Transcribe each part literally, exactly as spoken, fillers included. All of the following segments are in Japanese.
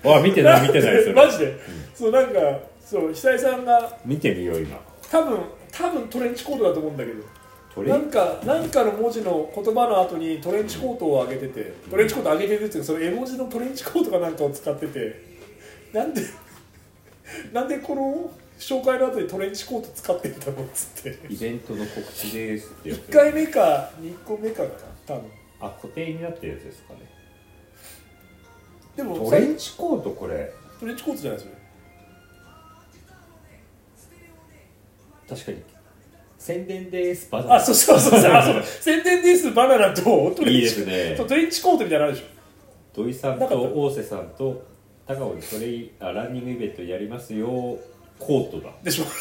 わ見てない見てないそれマジで、うん、そうなんかそう久井さんが見てみよう今多分多分トレンチコートだと思うんだけどなんかなんかの文字の言葉の後にトレンチコートを上げてて、うん、トレンチコート上げてるっていうかその絵文字のトレンチコートかなんかを使っててなんでなんでこの紹介の後にトレンチコート使ってんだろうっつってイベントの告知ですってやついっかいめかにこめかかな多分あ固定になってるやつですかねでもトレンチコートこれトレンチコートじゃないですよね確かに宣伝ですバナナあそうそうそうそうあそう宣伝ですバナナとトレンチいいですねトレンチコートみたいなのあるでしょ土井さんと大瀬さんと高尾でトレイあランニングイベントやりますよコートだでしょ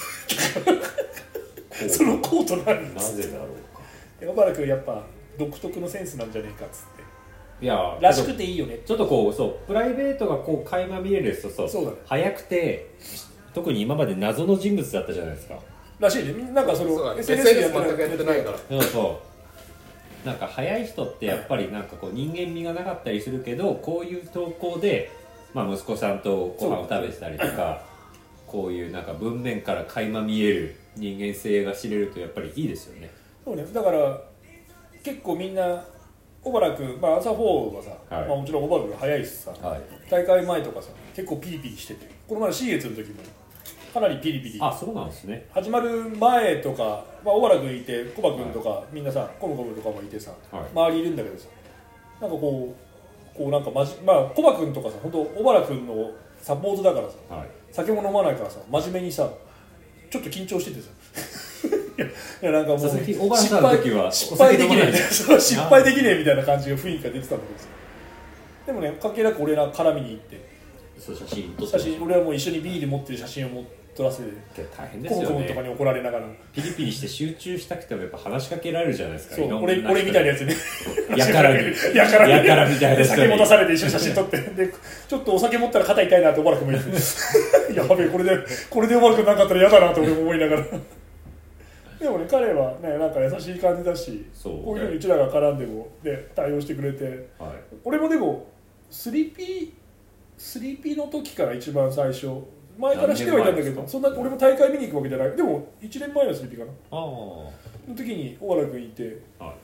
そのコートなんですなぜだろうか小原君やっぱ独特のセンスなんじゃねえかっつっていやらしくていいよねちょっとこうそうプライベートがこう垣間見えるやつとそうそうだね早くて特に今まで謎の人物だったじゃないですからしいねなんかそのエスエヌエス でやってないからそうそうなんか早い人ってやっぱりなんかこう人間味がなかったりするけどこういう投稿で、まあ、息子さんとご飯を食べてたりとかこういうなんか文面から垣間見える人間性が知れるとやっぱりいいですよね。 そうねだから結構みんな小原君、まあ、朝フォーはさ、はいまあ、もちろん小原君早いしさ、はい、大会前とかさ結構ピリピリしててこの前のシーエツの時もかなりピリピリあそうなんですね始まる前とか、まあ、小原君いてコバ君とか、はい、みんなさコムコムとかもいてさ、はい、周りいるんだけどさなんかこうこうなんかまじまあコバ君とかさ本当小原君のサポートだからさ、はい、酒も飲まないからさ真面目にさちょっと緊張しててさいやなんかもう小原さんの時は失敗できねえ失敗できねえみたいな感じの雰囲気が出てたんだけどさでもね関係なく俺ら絡みに行ってそう写真撮って写真俺はもう一緒にビール持ってる写真を持って撮らせて大変ですよねコムコムとかに怒られながらピリピリして集中したくてもやっぱ話しかけられるじゃないですか。 そう俺, 俺みたいなやつねやからにやからにやからみたいな酒持たされて一緒に写真撮ってでちょっとお酒持ったら肩痛いなって小原君も言ってやべえこれでこれで小原君なかったら嫌だなって俺も思いながらでもね彼はねなんか優しい感じだしそうこういうふうにうちらが絡んでも、ね、対応してくれて、はい、俺もでも スリーピー スリーピー の時から一番最初前からしてはいたんだけどそんな俺も大会見に行くわけじゃないでもいちねんまえのスリーピーかなあの時に小原君いて、はい、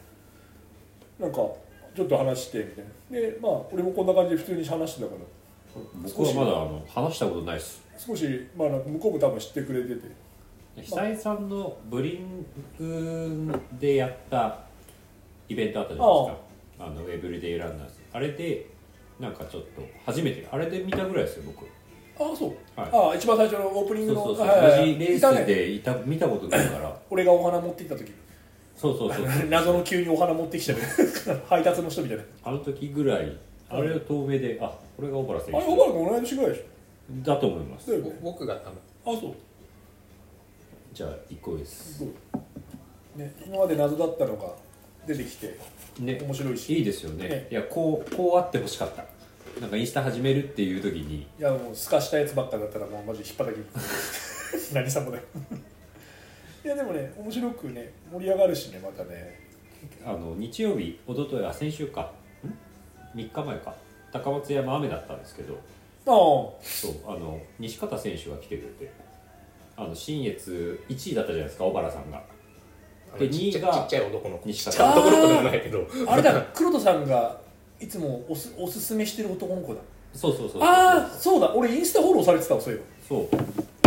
なんかちょっと話してみたいなでまあ俺もこんな感じで普通に話してたから僕はまだあの話したことないです少し、まあ、向こうも多分知ってくれてて久井さんのブリングでやったイベントあったじゃないですかああのエブリデイランナーズあれでなんかちょっと初めてあれで見たぐらいですよ僕ああそう、はい、ああ一番最初のオープニングのそうそうそう、はいはい、レースでいた見たことないから俺がお花持ってきた時そうそうそう謎の急にお花持ってきちゃう配達の人みたいなあの時ぐらいあれを遠目であこれが小原選手あれ小原君同い年ぐらいでしょだと思います僕が多分あそうじゃあいっこです、 ね、今まで謎だったのが出てきて、ね、面白いしいいですよね、ねいやこうこうあってほしかったなんかインスタ始めるっていう時にいやもうすかしたやつばっかだったらもうマジ引っ張たき何様だよいやでもね面白くね盛り上がるしねまたねあの日曜日おとといあ先週かんみっかまえか高松山雨だったんですけどああそうあの西方選手が来てくれてあの信越いちいだったじゃないですか小原さんがでにいがちっちゃい男の子西方男の子でもないけどあれだ黒田さんがいつもおすおすすめしてる男の子だそうそうそうそうああそうだ俺インスタフォローされてたわそういえばそう、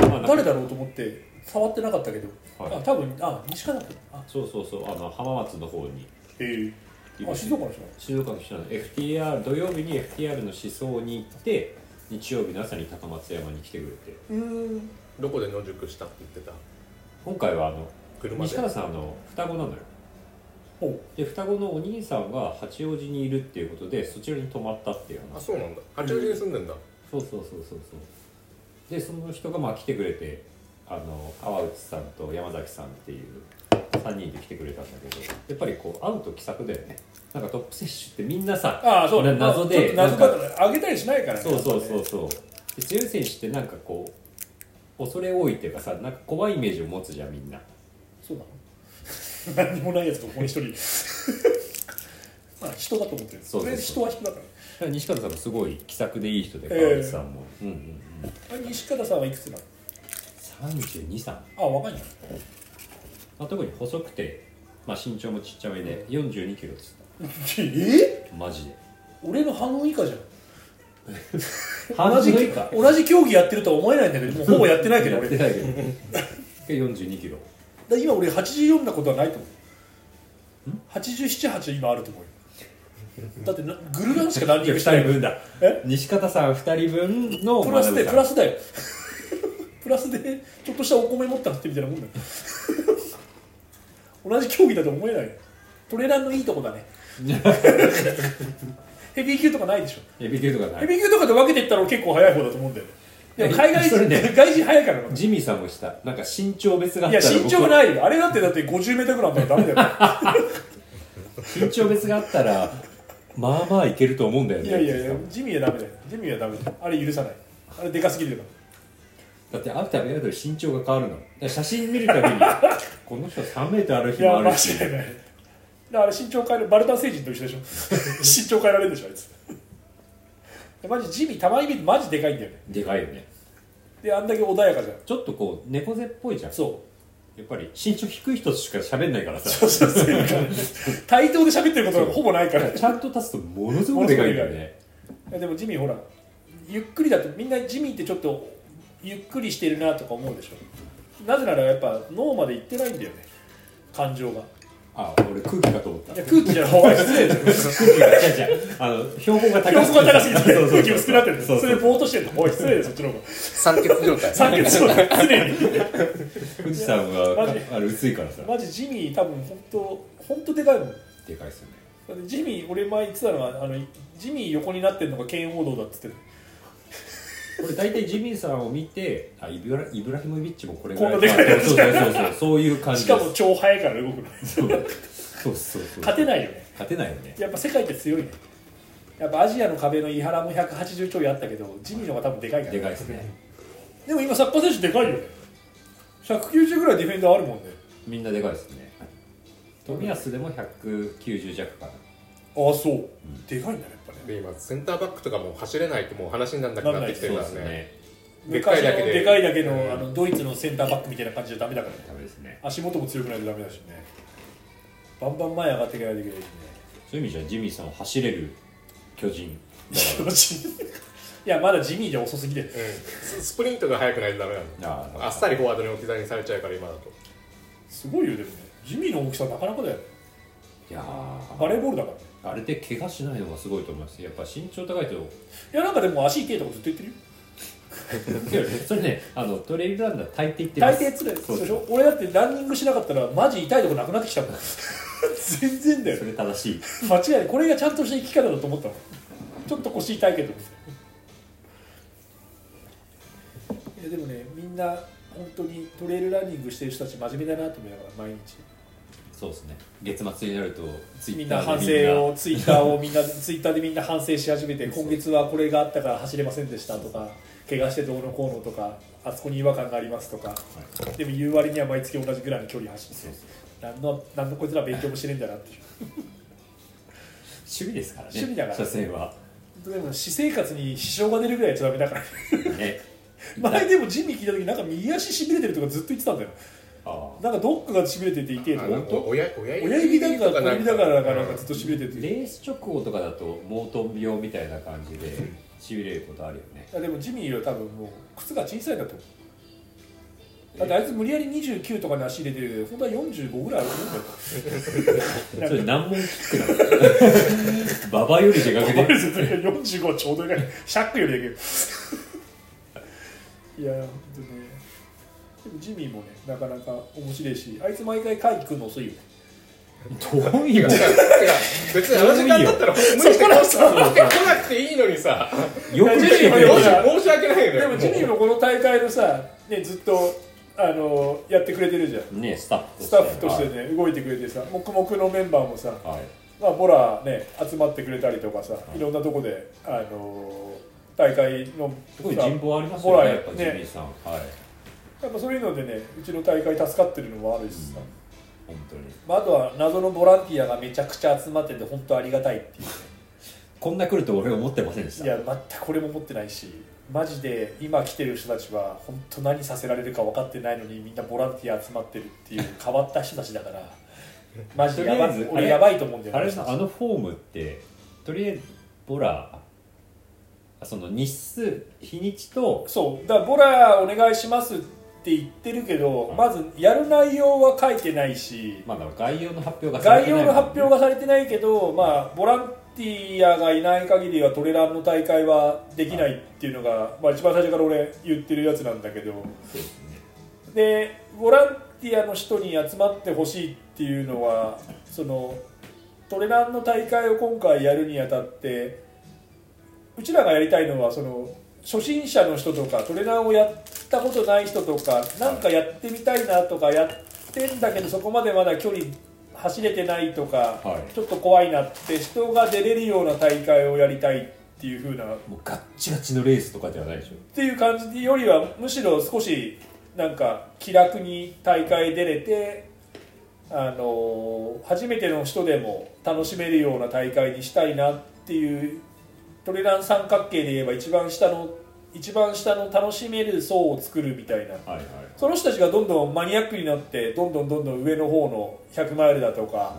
まあ、誰だろうと思って触ってなかったけど、はい、あ多分あ西方だあそうそうそうあの浜松の方にへえあ静岡の人静岡の人なの エフティーアール 土曜日に エフティーアール の思想に行って日曜日の朝に高松山に来てくれてうんどこで野宿したって言ってた今回はあの車西方さんあの双子なのよで双子のお兄さんが八王子にいるっていうことでそちらに泊まったっていう話あそうなんだ八王子に住んでんだ、 うん、そうそうそうそうそうでその人がまあ来てくれてあの川内さんと山崎さんっていうさんにんで来てくれたんだけどやっぱりこう会うと気さくだよねなんかトップ選手ってみんなさああそう、ね、 謎で謎だから上げたりしないからねそうそうそうそうで強い選手ってなんかこう恐れ多いっていうかさなんか怖いイメージを持つじゃんみんなそうなの何にもないやつとここに一人まあ人だと思ってるそうそうそう人は人だか西方さんもすごい気さくでいい人で、川口さんも、うんうんうん、 あれ西方さんはいくつなの？ さんじゅうに、さん。 あ、若いんだ。 まあ、特に細くて、まあ、身長もちっちゃめでよんじゅうにキロっつっえた。マジで俺の半分以下じゃん。 半分以下同じ競技やってるとは思えないんだけど、もうほぼやってないけどやってないけどよんじゅうにキロだ。今俺はちじゅうよんなことはないと思う。はちじゅうなな、はち今あると思うよ。だってグルランしかランニングしてない。 ふたりぶんだ。え西方さんふたりぶんのプラスでプラスだよ。プラスでちょっとしたお米持ったってみたいなもんだよ。同じ競技だと思えない。トレランのいいとこだね。ヘビー級とかないでしょ。 ヘビー級とかない。 ヘビー級とかで分けていったら結構早い方だと思うんだよね。でも海外人、ね、外人早いからな。 ジミーさんもしたなんか身長別があったら、 いや身長ないよ。あれだってだってごじゅうメートルぐらいあったらダメだよ。 身長別があったらまあまあいけると思うんだよね。 いやいやいやジミーはダメだよ。ジミーはダメだよ。あれ許さない。あれでかすぎるよ。 だって会うたび会うたび身長が変わるの。写真見るたびにこの人さんメートルある日もあるし。いや間違いない。あれ身長変えるバルタン星人と一緒でしょ。身長変えられるでしょあいつ。マジジミーたまに見るとマジでかいんだよね。 でかいよね。 であんだけ穏やかじゃん。 ちょっとこう猫背っぽいじゃん。 そうやっぱり身長低い人しか喋んないからさ。 そうそうそう対等で喋ってることがほぼないから。 ちゃんと立つとものすごくでかいんだよね。 いやでもジミーほらゆっくりだとみんなジミーってちょっとゆっくりしてるなとか思うでしょ。なぜならやっぱ脳までいってないんだよね感情が。 あ、俺空気かと思った。 いや空気じゃない失礼だよ。空気が違う違うあの標高が高すぎて標高が高すぎて空気薄くなってる。それでぼーっとしてるの。おい失礼だよそっちの方が。 酸欠状態。 酸欠状態常に。 富士山はあれ薄いからさ。 マジジミー多分本当本当でかいもん。 でかいっすよね。 ジミー俺前言ってたのはあのジミー横になってるのが剣王道だっつってる。 これ大体ジミーさんを見て、あイブライブラヒモビッチもこれぐらい。 こんなでかいやつ。 そうそうそうそうそういう感じです。 しかも超速いから動くの。 そうそうそうそう。 勝てないよね。 勝てないよね。 やっぱ世界って強いね。やっぱアジアの壁の井原もひゃくはちじゅうちょいあったけど、ジミーの方が多分でかいから。 でかいですね。 でも今サッカー選手でかいよね。ひゃくきゅうじゅうぐらいディフェンダーあるもんね。 みんなでかいですね。冨安でもひゃくきゅうじゅう弱かな。 ああそう、うん、でかいんだねやっぱね。 で今センターバックとかも走れないともう話にならなくなってきてるからね。 でかいだけででかいだけの、うん、あのドイツのセンターバックみたいな感じじゃダメだからね。 ダメですね。 足元も強くないとダメだしね。バンバン前上がっていかないといけないしね。 そういう意味じゃジミーさんは走れる巨人。 巨人。いやまだジミーじゃ遅すぎる、うん、 スプリントが速くないとダメなの。 あ, あっさりフォワードに置き去りにされちゃうから今だと。すごいよでもね。ジミーの大きさなかなかだよ。 いやバレーボールだからね。 あれで怪我しないのがすごいと思います。やっぱ身長高いと。いやなんかでも足痛いとかずっと言ってるよ。 それね、あのトレイルランナー大抵言ってます。 大抵つらいそうでしょ。俺だってランニングしなかったらマジ痛いとこなくなってきたもん。全然だよ。 それ正しい。 間違いない。これがちゃんとした生き方だと思ったの。ちょっと腰痛いけど。いやでもねみんな本当にトレイルランニングしてる人たち真面目だなと思いながら毎日。 そうですね。月末になるとツイみんな反省をツイッターをみんなツイッターでみんな反省し始めて今月はこれがあったから走れませんでしたとか怪我してどうのこうのとかあそこに違和感がありますとか、はい、でも言う割には毎月同じぐらいの距離走って何の何のこいつら勉強もしてねえんだなって趣味ですからね。 趣味だから、ね、 所詮はでも私生活に支障が出るぐらいやっちゃダメだからね。前でもジミー聞いた時なんか右足しびれてるとかずっと言ってたんだよ。あなんかどっかがしびれてて痛いとか親指だから小指だからなんかずっとしびれてて、 レース直後とかだとモートン病みたいな感じでしびれることあるよね。 でもジミーは多分もう靴が小さいんだと思う。だってあいつ無理やりにじゅうきゅうとかに足入れてる本当はよんじゅうごぐらいあると思うんだよ。 それ難問キックなの。ババよりでかけてよんじゅうごはちょうどいいシャックよりだけどいや本当ね。でもジミーもねなかなか面白いしあいつ毎回会議来るの遅いよね。 どういう別にあの時間だったら無理して来なくていいのにさよくジミーも申し訳ないよね。 でもジミーもこの大会のさ、ね、ずっとあのやってくれてるじゃん、 ね、スタッフスタッフとしてね、はい、動いてくれてさ黙々のメンバーもさ、はいまあ、ボラね集まってくれたりとかさ、はい、いろんなとこであの大会のすごい人望ありますよねやっぱジミーさん、ねはいやっぱそういうのでねうちの大会助かってるのもあるしさ、 うん、本当に、 まあ、あとは謎のボランティアがめちゃくちゃ集まってて本当ありがたいっていうねこんな来ると俺は思ってませんでした。 いや全くこれも思ってないし、マジで今来てる人たちは本当何させられるか分かってないのにみんなボランティア集まってるっていう変わった人たちだからマジでやばい、俺やばいと思うんだよね。 あれあのフォームってとりあえずボラその日数日にちとそうだからボラお願いしますって言ってるけど、うん、まずやる内容は書いてないし、 まあ、概要の発表がされてない、 概要の発表がされてないけど、まあ、ボランティアがいない限りはトレランの大会はできないっていうのが、まあ、一番最初から俺言ってるやつなんだけど、 そうですね。 でボランティアの人に集まってほしいっていうのはそのトレランの大会を今回やるにあたってうちらがやりたいのはその初心者の人とかトレランをやったことない人とかなんかやってみたいなとかやってんだけどそこまでまだ距離走れてないとか、はい、ちょっと怖いなって人が出れるような大会をやりたいっていう風な、もうガッチガチのレースとかではないでしょっていう感じよりはむしろ少しなんか気楽に大会出れて、あのー、初めての人でも楽しめるような大会にしたいなっていう、トレラン三角形で言えば一番下の一番下の楽しめる層を作るみたいな、はいはい、その人たちがどんどんマニアックになってどんどんどんどん上の方のひゃくマイルだとか、はい、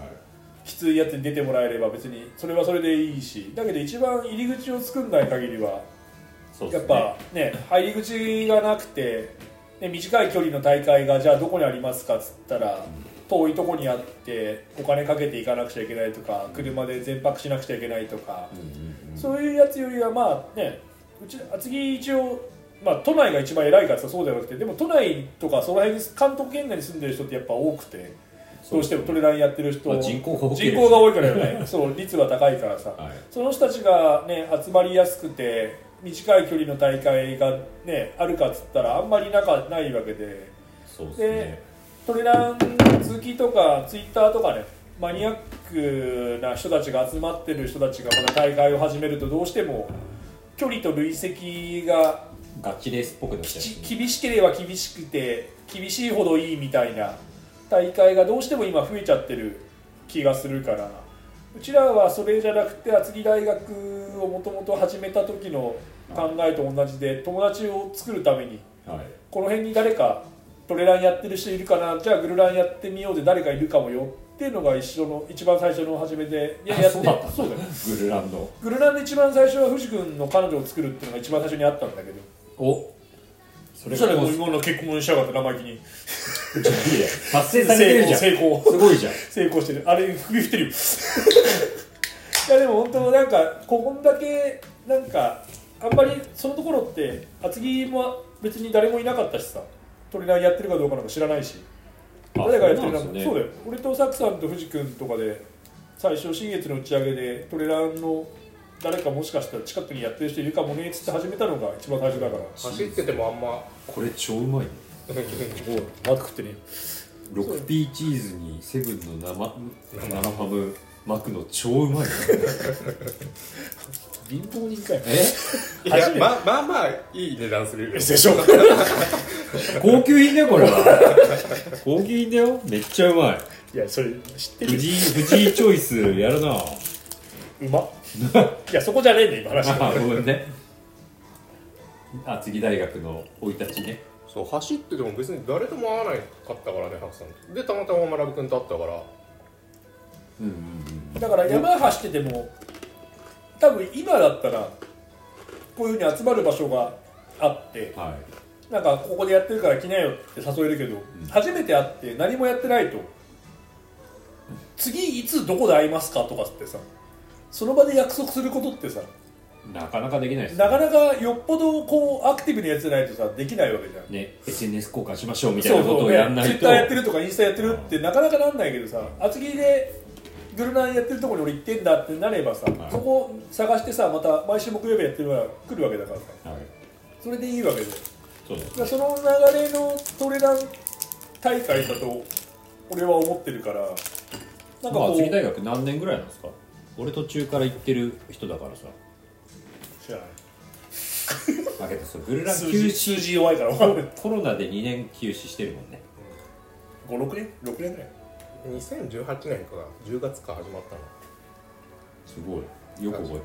きついやつに出てもらえれば別にそれはそれでいいし、だけど一番入り口を作んない限りはそうですね、やっぱね入り口がなくて、ね、短い距離の大会がじゃあどこにありますかっつったら、うん、遠いとこにあってお金かけていかなくちゃいけないとか車で全泊しなくちゃいけないとか、うんうんうん、そういうやつよりはまあね、うち厚木一応、まあ、都内が一番偉いかってそうじゃなくて、でも都内とかその辺関東圏内に住んでる人ってやっぱ多くて、どうしてもトレランやってる人、 まあ、人口が多い人口が多いからよねそう率が高いからさ、はい、その人たちが、ね、集まりやすくて短い距離の大会が、ね、あるかっつったらあんまりなかないわけで、 そうですね、 でトレラン好きとかツイッターとかねマニアックな人たちが集まってる人たちがまた大会を始めるとどうしても距離と累積がガチレースっぽくなっちゃう、 厳しければ厳しくて厳しいほどいいみたいな大会がどうしても今増えちゃってる気がするから、うちらはそれじゃなくて厚木大学をもともと始めた時の考えと同じで友達を作るために、はい、この辺に誰かトレランやってる人いるかな、じゃあグルランやってみようで誰かいるかもよっていうのが一緒の一番最初の始めで、いややってそうだったそうだよグルランのグルランで一番最初は藤君の彼女を作るっていうのが一番最初にあったんだけど、 おそれからもう今の結婚しやがって生意気に達成されてるじゃん、 成功すごいじゃん成功してる、あれ首振ってるよいやでも本当なんかここんだけなんかあんまりそのところって厚木も別に誰もいなかったしさ、トレランやってるかどうかなんか知らないし、誰がやってるのか、ね、そうだよ、俺とサクさんと藤君とかで最初新月の打ち上げでトレランの誰かもしかしたら近くにやってる人いるかもねっつって始めたのが一番最初だから、 走っててもあんまこれ超うまいねおまく食ってねろくピー チーズにセブンの生生ハム巻くの超うまいね貧乏人かよえいやままあまあいい値段するでしょ高級品だよこれは高級品だよ、めっちゃうまい。 いやそれ知ってる、 藤井藤井チョイスやるなうまっいやそこじゃねえんだ今話あごめんね、厚木大学の生い立ちね。 そう走ってても別に誰とも会わないかったからね、ハクさんでたまたまラブ君と会ったから、 うんうんうん、だから山走ってても多分今だったらこういう風に集まる場所があって、はい、なんかここでやってるから来なよって誘えるけど、うん、初めて会って何もやってないと次いつどこで会いますかとかってさ、その場で約束することってさなかなかできないです、 ね、なかなかよっぽどこうアクティブなやつじゃないとさできないわけじゃんね。 エスエヌエス 交換しましょうみたいなことをやんないと、 ツイッターやってるとかインスタやってるってなかなかなんないけどさ、厚木でグルナンやってるところに俺行ってんだってなればさ、はい、そこ探してさまた毎週木曜日やってるから来るわけだからさ、はい、それでいいわけで、そうですね、その流れのトレラン大会だと俺は思ってるから、 なんかこう、まあ、厚木大学何年ぐらいなんですか？俺途中から行ってる人だからさ知らないだけどそうグルラン休止数字弱いからコロナでにねん休止してるもんね。 ご、ろくねんろくねんぐらいにせんじゅうはちねんかじゅうがつか始まったの。 すごいよく覚えてるね。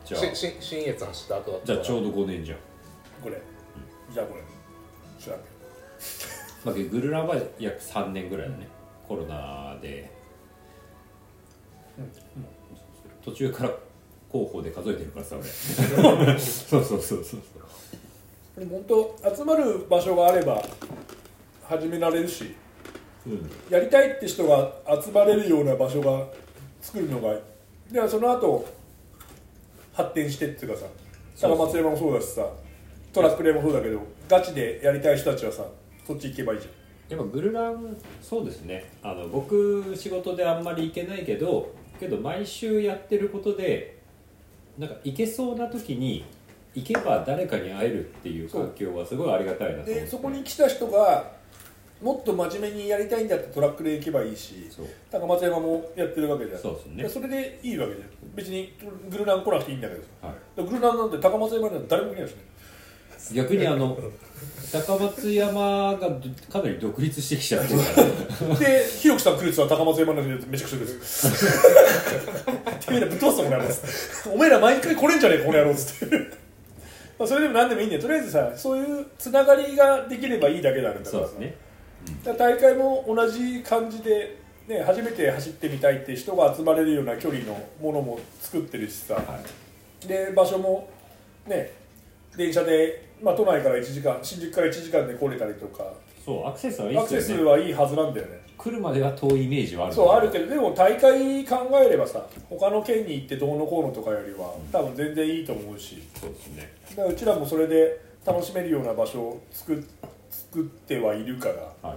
じゃあし新越走った後だったらじゃあちょうどごねんじゃん。 これ、うん、じゃあこれ知らんけまあ、グルランは約さんねんぐらいだね、コロナで、うんうん、途中から広報で数えてるからさ俺そうそうそうそうど、でも本当集まる場所があれば始められるし、うん、やりたいって人が集まれるような場所が作るのがではその後発展してっていうかさ、高松山もそうだしさ、トラックレーもそうだけど、ガチでやりたい人たちはさそっち行けばいいじゃん。 やっぱグルランそうですね、あの僕仕事であんまり行けないけどけど毎週やってることでなんか行けそうな時に行けば誰かに会えるっていう環境はすごいありがたいなと思って、 でそこに来た人がもっと真面目にやりたいんだってトラックで行けばいいし、高松山もやってるわけじゃん。 そうですね、 でそれでいいわけじゃん。別にグルラン来なくていいんだけど、 はい、 グルランなんて高松山なんて誰も来ないしね。 逆にあの高松山がかなり独立してきちゃってるからで、ひろきさん来るって言ったら高松山のやつめちゃくちゃですてめえらぶっ飛ばすぞこの野郎お前ら毎回来れんじゃねえかこの野郎っつってまあそれでも何でもいいんだよ。とりあえずさ、そういうつながりができればいいだけなんだからさ。そうですね、うん、だから大会も同じ感じで、ね、初めて走ってみたいって人が集まれるような距離のものも作ってるしさ、はい、で場所もね電車で、まあ、都内からいちじかん、新宿からいちじかんで来れたりとか、 そうアクセスはいいですよね。 アクセスはいいはずなんだよね。 来るまでは遠いイメージはある。 そうあるけど、でも大会考えればさ、他の県に行ってどうのこうのとかよりは多分全然いいと思うし、 そうですね。 だからうちらもそれで楽しめるような場所を作作ってはいるから、はい、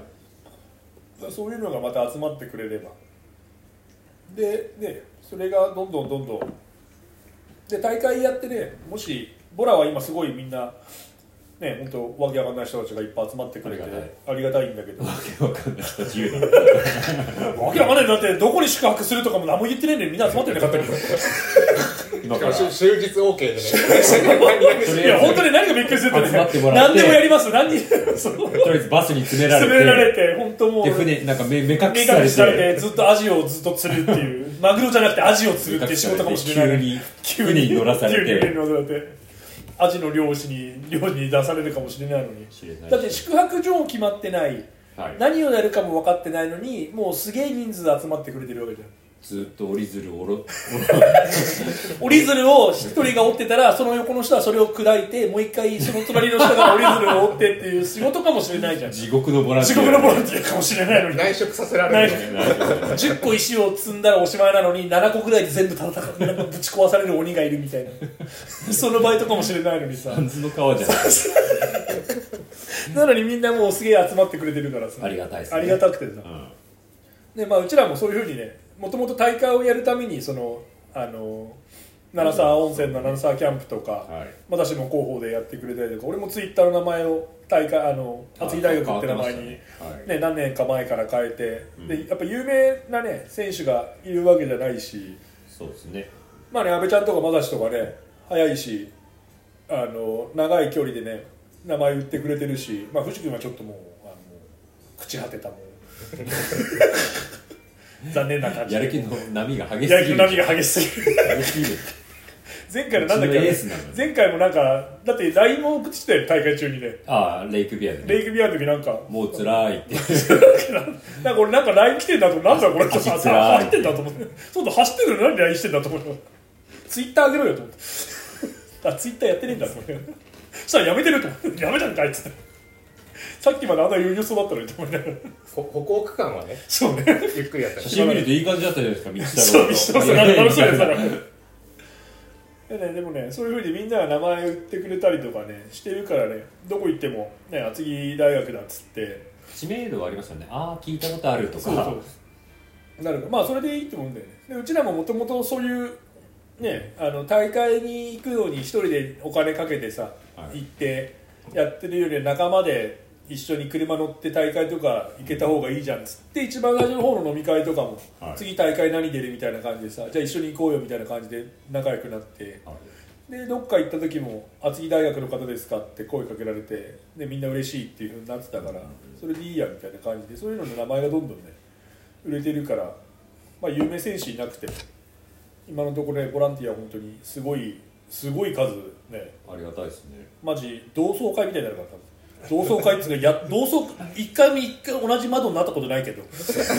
だそういうのがまた集まってくれれば、でね、それがどんどんどんどんで大会やってね、もしボラは今すごいみんなね、本当わけわかんない人たちがいっぱい集まってくれてありがたいんだけど、 わけわかんない人たち言うのわけわかんないんだって、どこに宿泊するとかも何も言ってないのにみんな集まってなかったけど今から終日 OK でねいや本当に何がびっくりするってね、何でもやります。何にとりあえずバスに詰められて詰められて本当もうで船なんか目目隠しされてずっとアジをずっと釣るっていうマグロじゃなくてアジを釣るっていう仕事かもしれない。 急に船に乗らされて急に船に乗らされてアジの漁師に漁に出されるかもしれないのに、だって宿泊所も決まってない、はい、何をやるかも分かってないのにもうすげえ人数集まってくれてるわけじゃん。 ずっと折り鶴をろ折り鶴を一人が折ってたらその横の人はそれを砕いてもう一回その隣の人が折り鶴を折ってっていう仕事かもしれないじゃん。 地獄のボランティア、 地獄のボランティアかもしれないのに内職させられるじゅっこ石を積んだらおしまいなのにななこぐらいで全部たたかぶち壊される鬼がいるみたいなそのバイトかもしれないのにさ、 三途の川じゃんなのにみんなもうすげえ集まってくれてるからさ、 ありがたいですね。 ありがたくてさ、うん、でまあうちらもそういうふうにね、もともと大会をやるためにそのあの七沢温泉の七沢キャンプとか、はい、私も広報でやってくれたりとか、俺もツイッターの名前を大会あの厚木大学って名前に、ねはいね、何年か前から変えて、うん、でやっぱ有名なね選手がいるわけじゃないし、 そうですね。まあね、阿部ちゃんとか正志とかね早いし、あの長い距離でね名前売ってくれてるし、まあ藤君はちょっともうあの朽ち果てたもん残念な感じ。 やる気の波が激しすぎる。 やる気の波が激しすぎる。前回のなんだっけ、前回もなんかだって ライン も送ってきたよ大会中にね。 ああレイクビアで、ね、 レイクビアの時なんかもう辛いってなんか俺なんか ライン 来てんだと思って、なんだこれってさ走ってんだと思って、そうだ走ってるのに何 ライン してんだと思って、ツイッター上げろよと思ってあツイッターやってねえんだと思ってそしたらやめてると思って、やめたんかいっつって、さっきまであんな余裕そうだったのにと思いながら、 歩行区間はね、 そうね、 ゆっくりやった写真見るといい感じだったじゃないですか、道そう道下さん楽しそうですからでもね、そういうふうにみんなが名前売ってくれたりとかねしてるからね、どこ行ってもね厚木大学だっつって知名度はありますよね。ああ聞いたことあるとか、 そうそうなるか、まあそれでいいと思うんだよね。でうちらももともとそういうね、あの大会に行くのに一人でお金かけてさ、はい、行ってやってるより仲間で一緒に車乗って大会とか行けた方がいいじゃんっつって一番最初の方の飲み会とかも、はい、次大会何出るみたいな感じでさ、じゃあ一緒に行こうよみたいな感じで仲良くなって、はい、でどっか行った時も厚木大学の方ですかって声かけられて、でみんな嬉しいっていう風になってたから、それでいいやみたいな感じで、そういうのの名前がどんどんね売れてるから、まあ有名選手いなくて今のところねボランティア本当にすごいすごい数ね、 ありがたいですね。 マジ同窓会みたいになるから多分同窓会っていうかや同窓一回も一回同じ窓になったことないけど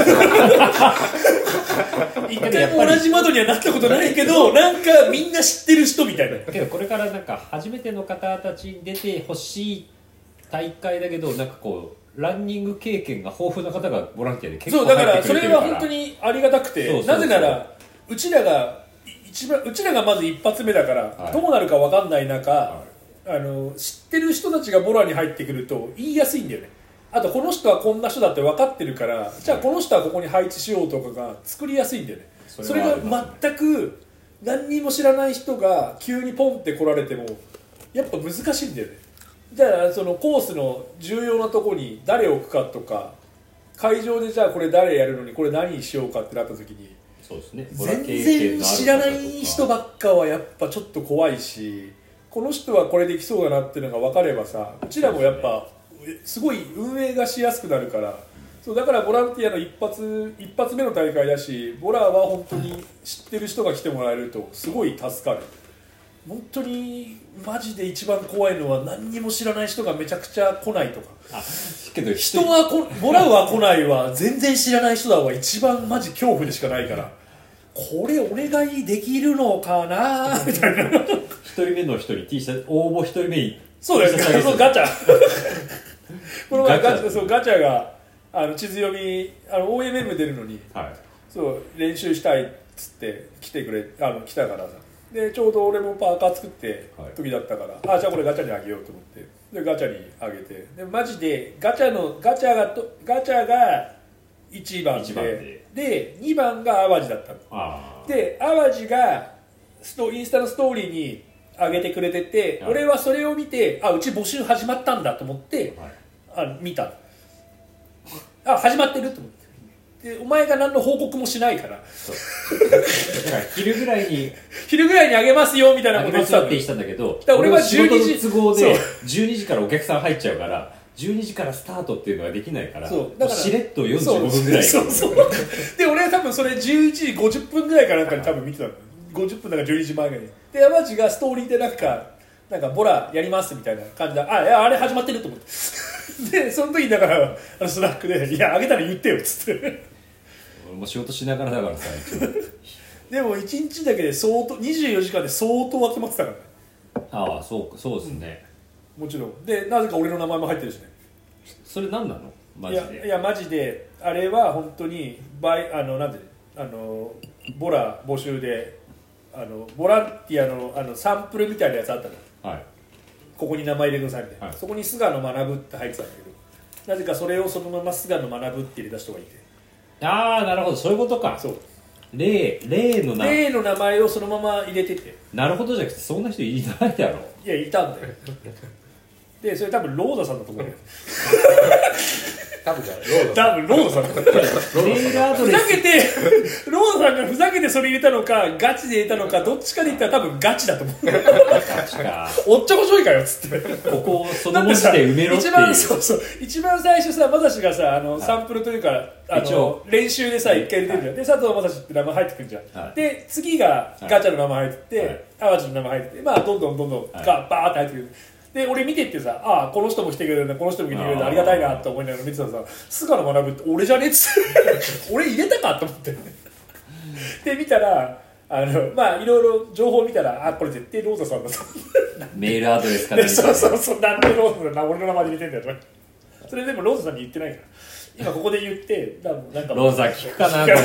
一回も同じ窓にはなったことないけどなんかみんな知ってる人みたいな。 けどこれからなんか初めての方たちに出てほしい大会だけど、なんかこうランニング経験が豊富な方がボランティアで結構そうだから入ってくれてるから、 それは本当にありがたくて、 そうそうそうなぜならうちらが一番うちらがまず一発目だから、はい、どうなるか分かんない中、はい、あの知ってる人たちがボラに入ってくると言いやすいんだよね。あとこの人はこんな人だって分かってるから、はい、じゃあこの人はここに配置しようとかが作りやすいんだよね。それ、それが全く何にも知らない人が急にポンって来られてもやっぱ難しいんだよね。じゃあそのコースの重要なとこに誰を置くかとか、会場でじゃあこれ誰やるのにこれ何にしようかってなった時に、 そうですね、 全然知らない人ばっかはやっぱちょっと怖いし、この人はこれできそうだなっていうのが分かればさ、うちらもやっぱすごい運営がしやすくなるから、そうだからボランティアの一発一発目の大会だし、ボラは本当に知ってる人が来てもらえるとすごい助かる。本当にマジで一番怖いのは何にも知らない人がめちゃくちゃ来ないとか。あけど人はこボラは来ないわ、全然知らない人だわ、一番マジ恐怖でしかないから、これお願いできるのかなみたいな。 一人目の人に T シャツ応募一人目にそうだよね、そうガチャこの前ガチャ、そうガチャがあの地図読みあの オーエムエム 出るのに、はい、そう練習したいっつって来てくれあの来たからさ、でちょうど俺もパーカー作って時だったから、はい、あじゃあこれガチャにあげようと思ってでガチャにあげて、でマジでガチャのガチャがとガチャがいちばん で, いちばんででにばんが淡路だったの。あで淡路がストインスタのストーリーに上げてくれてて、はい、俺はそれを見てあうち募集始まったんだと思って、はい、あ見たあ始まってると思って、でお前が何の報告もしないから、そうだから昼ぐらいに昼ぐらいにあげますよみたいなこと言ってたって言ったんだけど、 俺はじゅうにじ仕事の都合でじゅうにじからお客さん入っちゃうからじゅうにじからスタートっていうのができないから、そうだからしれっとよんじゅうごふんぐらいそうそうそうで俺は多分それじゅういちじごじゅっぷんぐらいかなんかに多分見てたの、ごじゅっぷんだからじゅうにじまえぐらいに。で山地がストーリーでなんかなんかボラやりますみたいな感じで、あいやあれ始まってると思ってでその時だからあのスナックでいやあげたら言ってよっつって俺も仕事しながらだからさでもいちにちだけで相当にじゅうよじかんで相当集まってたからね。 ああそうそうですね、 うん、もちろんでなぜか俺の名前も入ってるしね。 それ何なのマジで。 いやいやマジであれは本当にバイあのなんてあのボラ募集であのボランティア の, あのサンプルみたいなやつあったの、はい、ここに名前入れてくださいみたいな、はい、そこに菅野学って入ってたんだけど、なぜかそれをそのまま菅野学って入れた人がいて、 ああなるほどそういうことか。そう例例の名前例の名前をそのまま入れてて、 なるほどじゃなくてそんな人いないだろう。 いやいたんだよでそれ多分ローザさんだと思うよ多分じゃないローザ多分ローザさんだと思うふざけてローザさんがふざけてそれ入れたのかガチで入れたのかどっちかで言ったら多分ガチだと思うガチかおっちょこちょいかよっつってここをその文字で埋めろっていう。 一番そうそう一番最初さまさしがさあの、はい、サンプルというかあの練習でさ一回入れてるじゃん、はい、で佐藤まさしって名前入ってくるじゃん、はい、で次がガチャの名前入ってて、はい、淡路の名前入っててまあどんどんどんどんが、はい、バーって入ってくる。で俺見てってさああこの人も来てくれるんだこの人も来てくれるんだありがたいなって思いながら見てたらさ菅野学って俺じゃねっつって俺入れたかと思ってで見たらあのまあいろいろ情報見たらあこれ絶対ローザさんだとメールアドレスからそうそうそうなんでローザさん俺の名前で入れてんだよそれでもローザさんに言ってないから今ここで言ってなんかローザ聞くかなこれ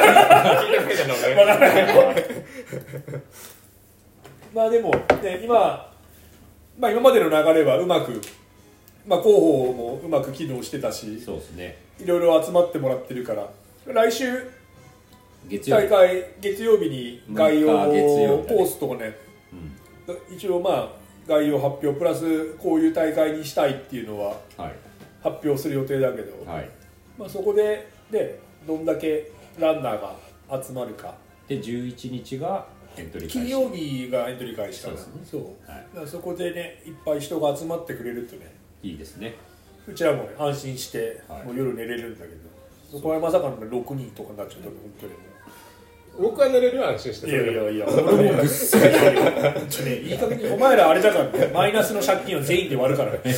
まあでも、ね、今まあ、今までの流れはうまく、まあ、広報もうまく機能してたし、 そうですね、 いろいろ集まってもらってるから来週月曜日大会月曜日に概要コースとかね、うん、一応まあ概要発表プラスこういう大会にしたいっていうのは発表する予定だけど、はい、まあ、そこで、でどんだけランナーが集まるかでじゅういちにちがエントリー開始、 金曜日がエントリー開始から、そうですね、そう、はい、だからそこでねいっぱい人が集まってくれるとねいいですね。 うちらも、ね、安心して、はい、もう夜寝れるんだけど、そこはまさかのろくにんとかになっちゃったので本当にもう僕は寝れるよ安心して。 いやいやいや俺もぐっすり寝るよちょねいい加減にお前らあれだからねマイナスの借金を全員で割るからね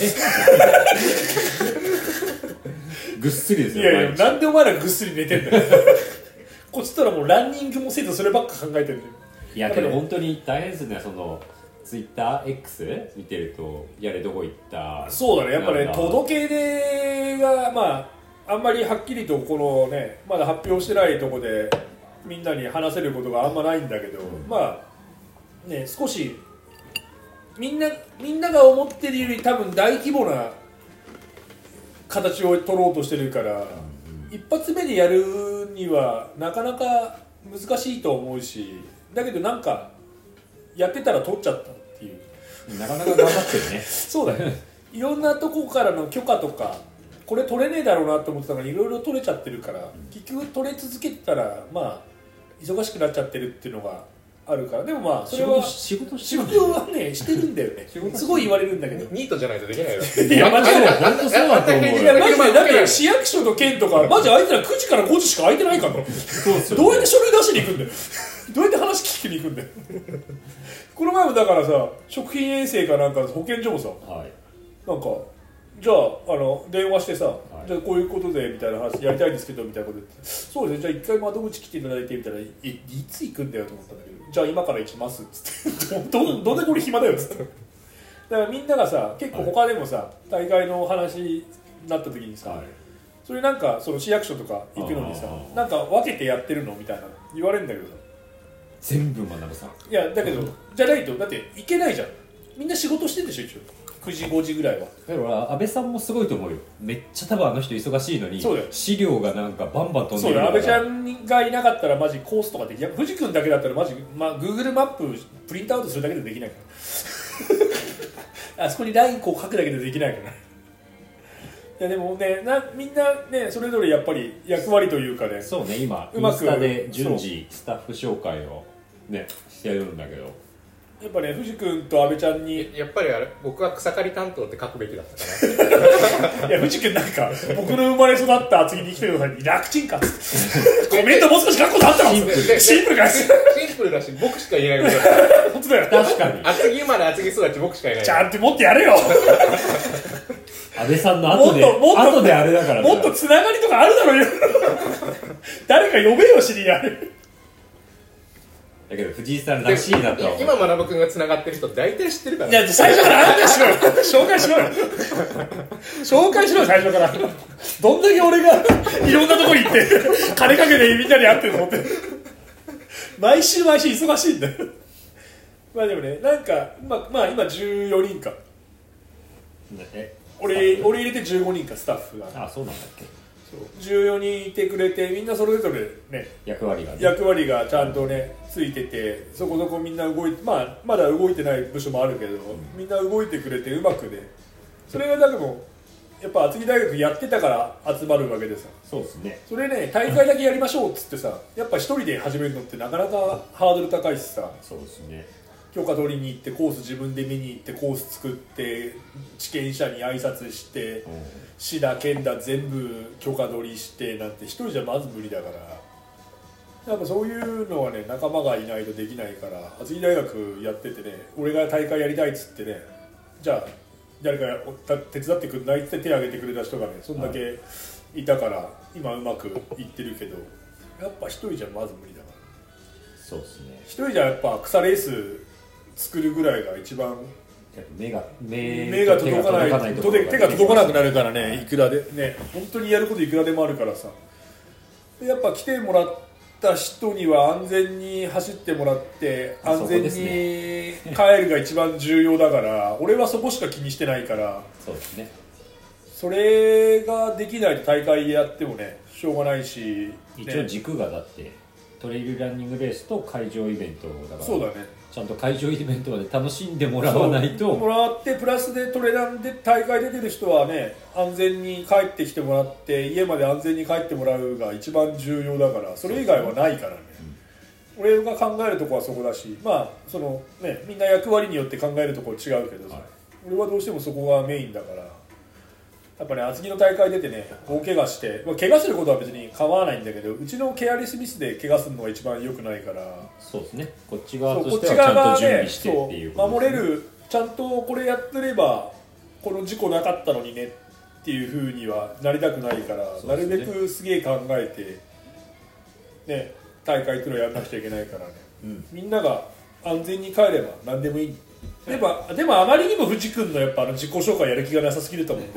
ぐっすりですよ。 いやいやなんでお前らぐっすり寝てんだよこっちとらもうランニングもせずそればっか考えてるんだよ。 いやけど本当に大変ですね。そのツイッター X 見てるとやれどこ行った。 そうだねやっぱね届け出がまああんまりはっきりとこのねまだ発表してないとこでみんなに話せることがあんまないんだけど、うん、まあね少しみんなみんなが思ってるより多分大規模な形を取ろうとしてるから、うん、一発目でやるにはなかなか難しいと思うしだけどなんかやってたら取っちゃったっていうなかなか頑張ってるねそうだねいろんなとこからの許可とかこれ取れねえだろうなと思ってたのにいろいろ取れちゃってるから、うん、結局取れ続けてたらまあ忙しくなっちゃってるっていうのがあるからでもまあそれは仕事仕事はねしてるんだよねすごい言われるんだけどニートじゃないとできないよいやマジで本当そうだと思ういやマジでだって市役所の件とかマジあいつらくじからごじしか空いてないからそうですよ、ね、どうやって書類出しに行くんだよどうやって話聞きに行くんだよこの前もだからさ食品衛生かなんか保健所もさ、はい、なんかじゃあ、あの電話してさ、はい、じゃあこういうことでみたいな話やりたいんですけどみたいなこと言ってそうですねじゃあ一回窓口来ていただいてみたいな い, いつ行くんだよと思ったんだけどじゃあ今から行きますっつってど, どんでこれ暇だよっつってだからみんながさ結構他でもさ、はい、大会の話になった時にさ、はい、それなんかその市役所とか行くのにさなんか分けてやってるのみたいな言われるんだけどさ全部学ぶさいやだけど、うん、じゃないとだって行けないじゃんみんな仕事してるでしょ一応くじごじぐらいはだから安倍さんもすごいと思うよめっちゃ多分あの人忙しいのに資料がなんかバンバン飛んでるからそうだ安倍ちゃんがいなかったらマジコースとかできない藤君だけだったらマジ、まあ、Google マッププリントアウトするだけでできないからあそこにラインこう書くだけでできないからいやでもねなみんなねそれぞれやっぱり役割というかねそうね今インスタで順次スタッフ紹介をねしてるんだけどやっぱね藤君と安倍ちゃんにやっぱりあれ僕は草刈り担当って書くべきだったかないや藤君なんか僕の生まれ育った厚木に来てください楽ちんかっつってコメントもう少し書くことあったのシンプルシンプルかシンプルだし僕しか言えないことだ本当だよ確かに厚木生まれ厚木育ち僕しか言えないちゃんと持ってやれよ安倍さんの後でもっともっと後であれだからもっとつながりとかあるだろうよ誰か呼べよ知り合いだけど藤井さんらしいなとは今学君がつながってる人大体知ってるからいや最初からあんたしろよ紹介しろよ紹介しろよ最初からどんだけ俺がいろんなとこ行って金かけてみんなに会ってると思って毎週毎週忙しいんだよまあでもねなんかまあ、まあ、今じゅうよにんかえ俺, 俺入れてじゅうごにんかスタッフがあそうなんだっけじゅうよにんいてくれてみんなそれぞれね役割がね役割がちゃんとねついててそこそこみんな動いてまあまだ動いてない部署もあるけど、うん、みんな動いてくれてうまくねそれがだけどやっぱ厚木大学やってたから集まるわけでさそうですねそれね大会だけやりましょうっつってさやっぱ一人で始めるのってなかなかハードル高いしさそうですね許可取りに行ってコース自分で見に行ってコース作って地権者に挨拶して、うん、市だ県だ全部許可取りしてなんて一人じゃまず無理だからやっぱそういうのはね仲間がいないとできないから厚木大学やっててね俺が大会やりたいっつってねじゃあ誰か手伝ってくんないって手を挙げてくれた人がねそんだけいたから、はい、今うまくいってるけどやっぱ一人じゃまず無理だからそうですね一人じゃやっぱ草レース作るぐらいが一番目が 目, 目が届かない手が届かなくなるからねいくらでね本当にやることいくらでもあるからさやっぱ来てもらった人には安全に走ってもらって安全に帰るが一番重要だから俺はそこしか気にしてないからそうですねそれができないと大会やってもねしょうがないし、 ね、一応軸がだってトレイルランニングレースと会場イベントだからそうだねちゃんと会場イベントまで楽しんでもらわないともらってプラスでトレランで大会出てる人はね安全に帰ってきてもらって家まで安全に帰ってもらうが一番重要だからそれ以外はないからね、うん、俺が考えるとこはそこだしまあそのねみんな役割によって考えるところ違うけどさ、はい、俺はどうしてもそこがメインだからやっぱね厚木の大会出てね大怪我して、まあ、怪我することは別に構わないんだけどうちのケアレスミスで怪我するのが一番良くないからそうですねこっち側としてはちゃんと準備してっていうこと守れるちゃんとこれやってればこの事故なかったのにねっていう風にはなりたくないから、ね、なるべくすげえ考えて、ね、大会っていうのをやらなくちゃいけないからね、うん、みんなが安全に帰れば何でもいいでも、でもあまりにも藤君のやっぱあの自己紹介やる気がなさすぎると思う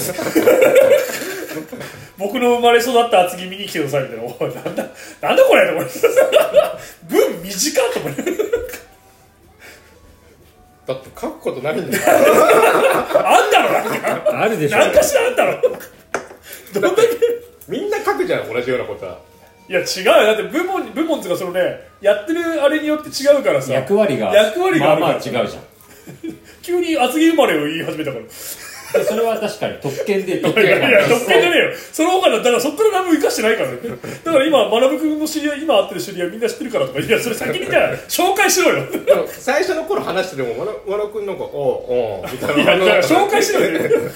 僕の生まれ育った厚木見に来てくださいみたいなおいなんだなんだこれと思って文短っと思ってだって書くことないんだよあんだろなんかあるでしょなんかしらあんだろどんだけみんな書くじゃん同じようなことはいや違うよだって部門部門っていうかそのねやってるあれによって違うからさ役割が役割があるからまあまあ違うじゃん急に厚木生まれを言い始めたからそれは確かに特権で特権いやいや特権じゃねえよよその他だったらそっから何も生かしてないからねだから今学君の知り合い今会ってる知り合いみんな知ってるからとかいやそれ先にじゃあ紹介しろよ最初の頃話してても和野君なんかおうおうみたいないや紹介しろよ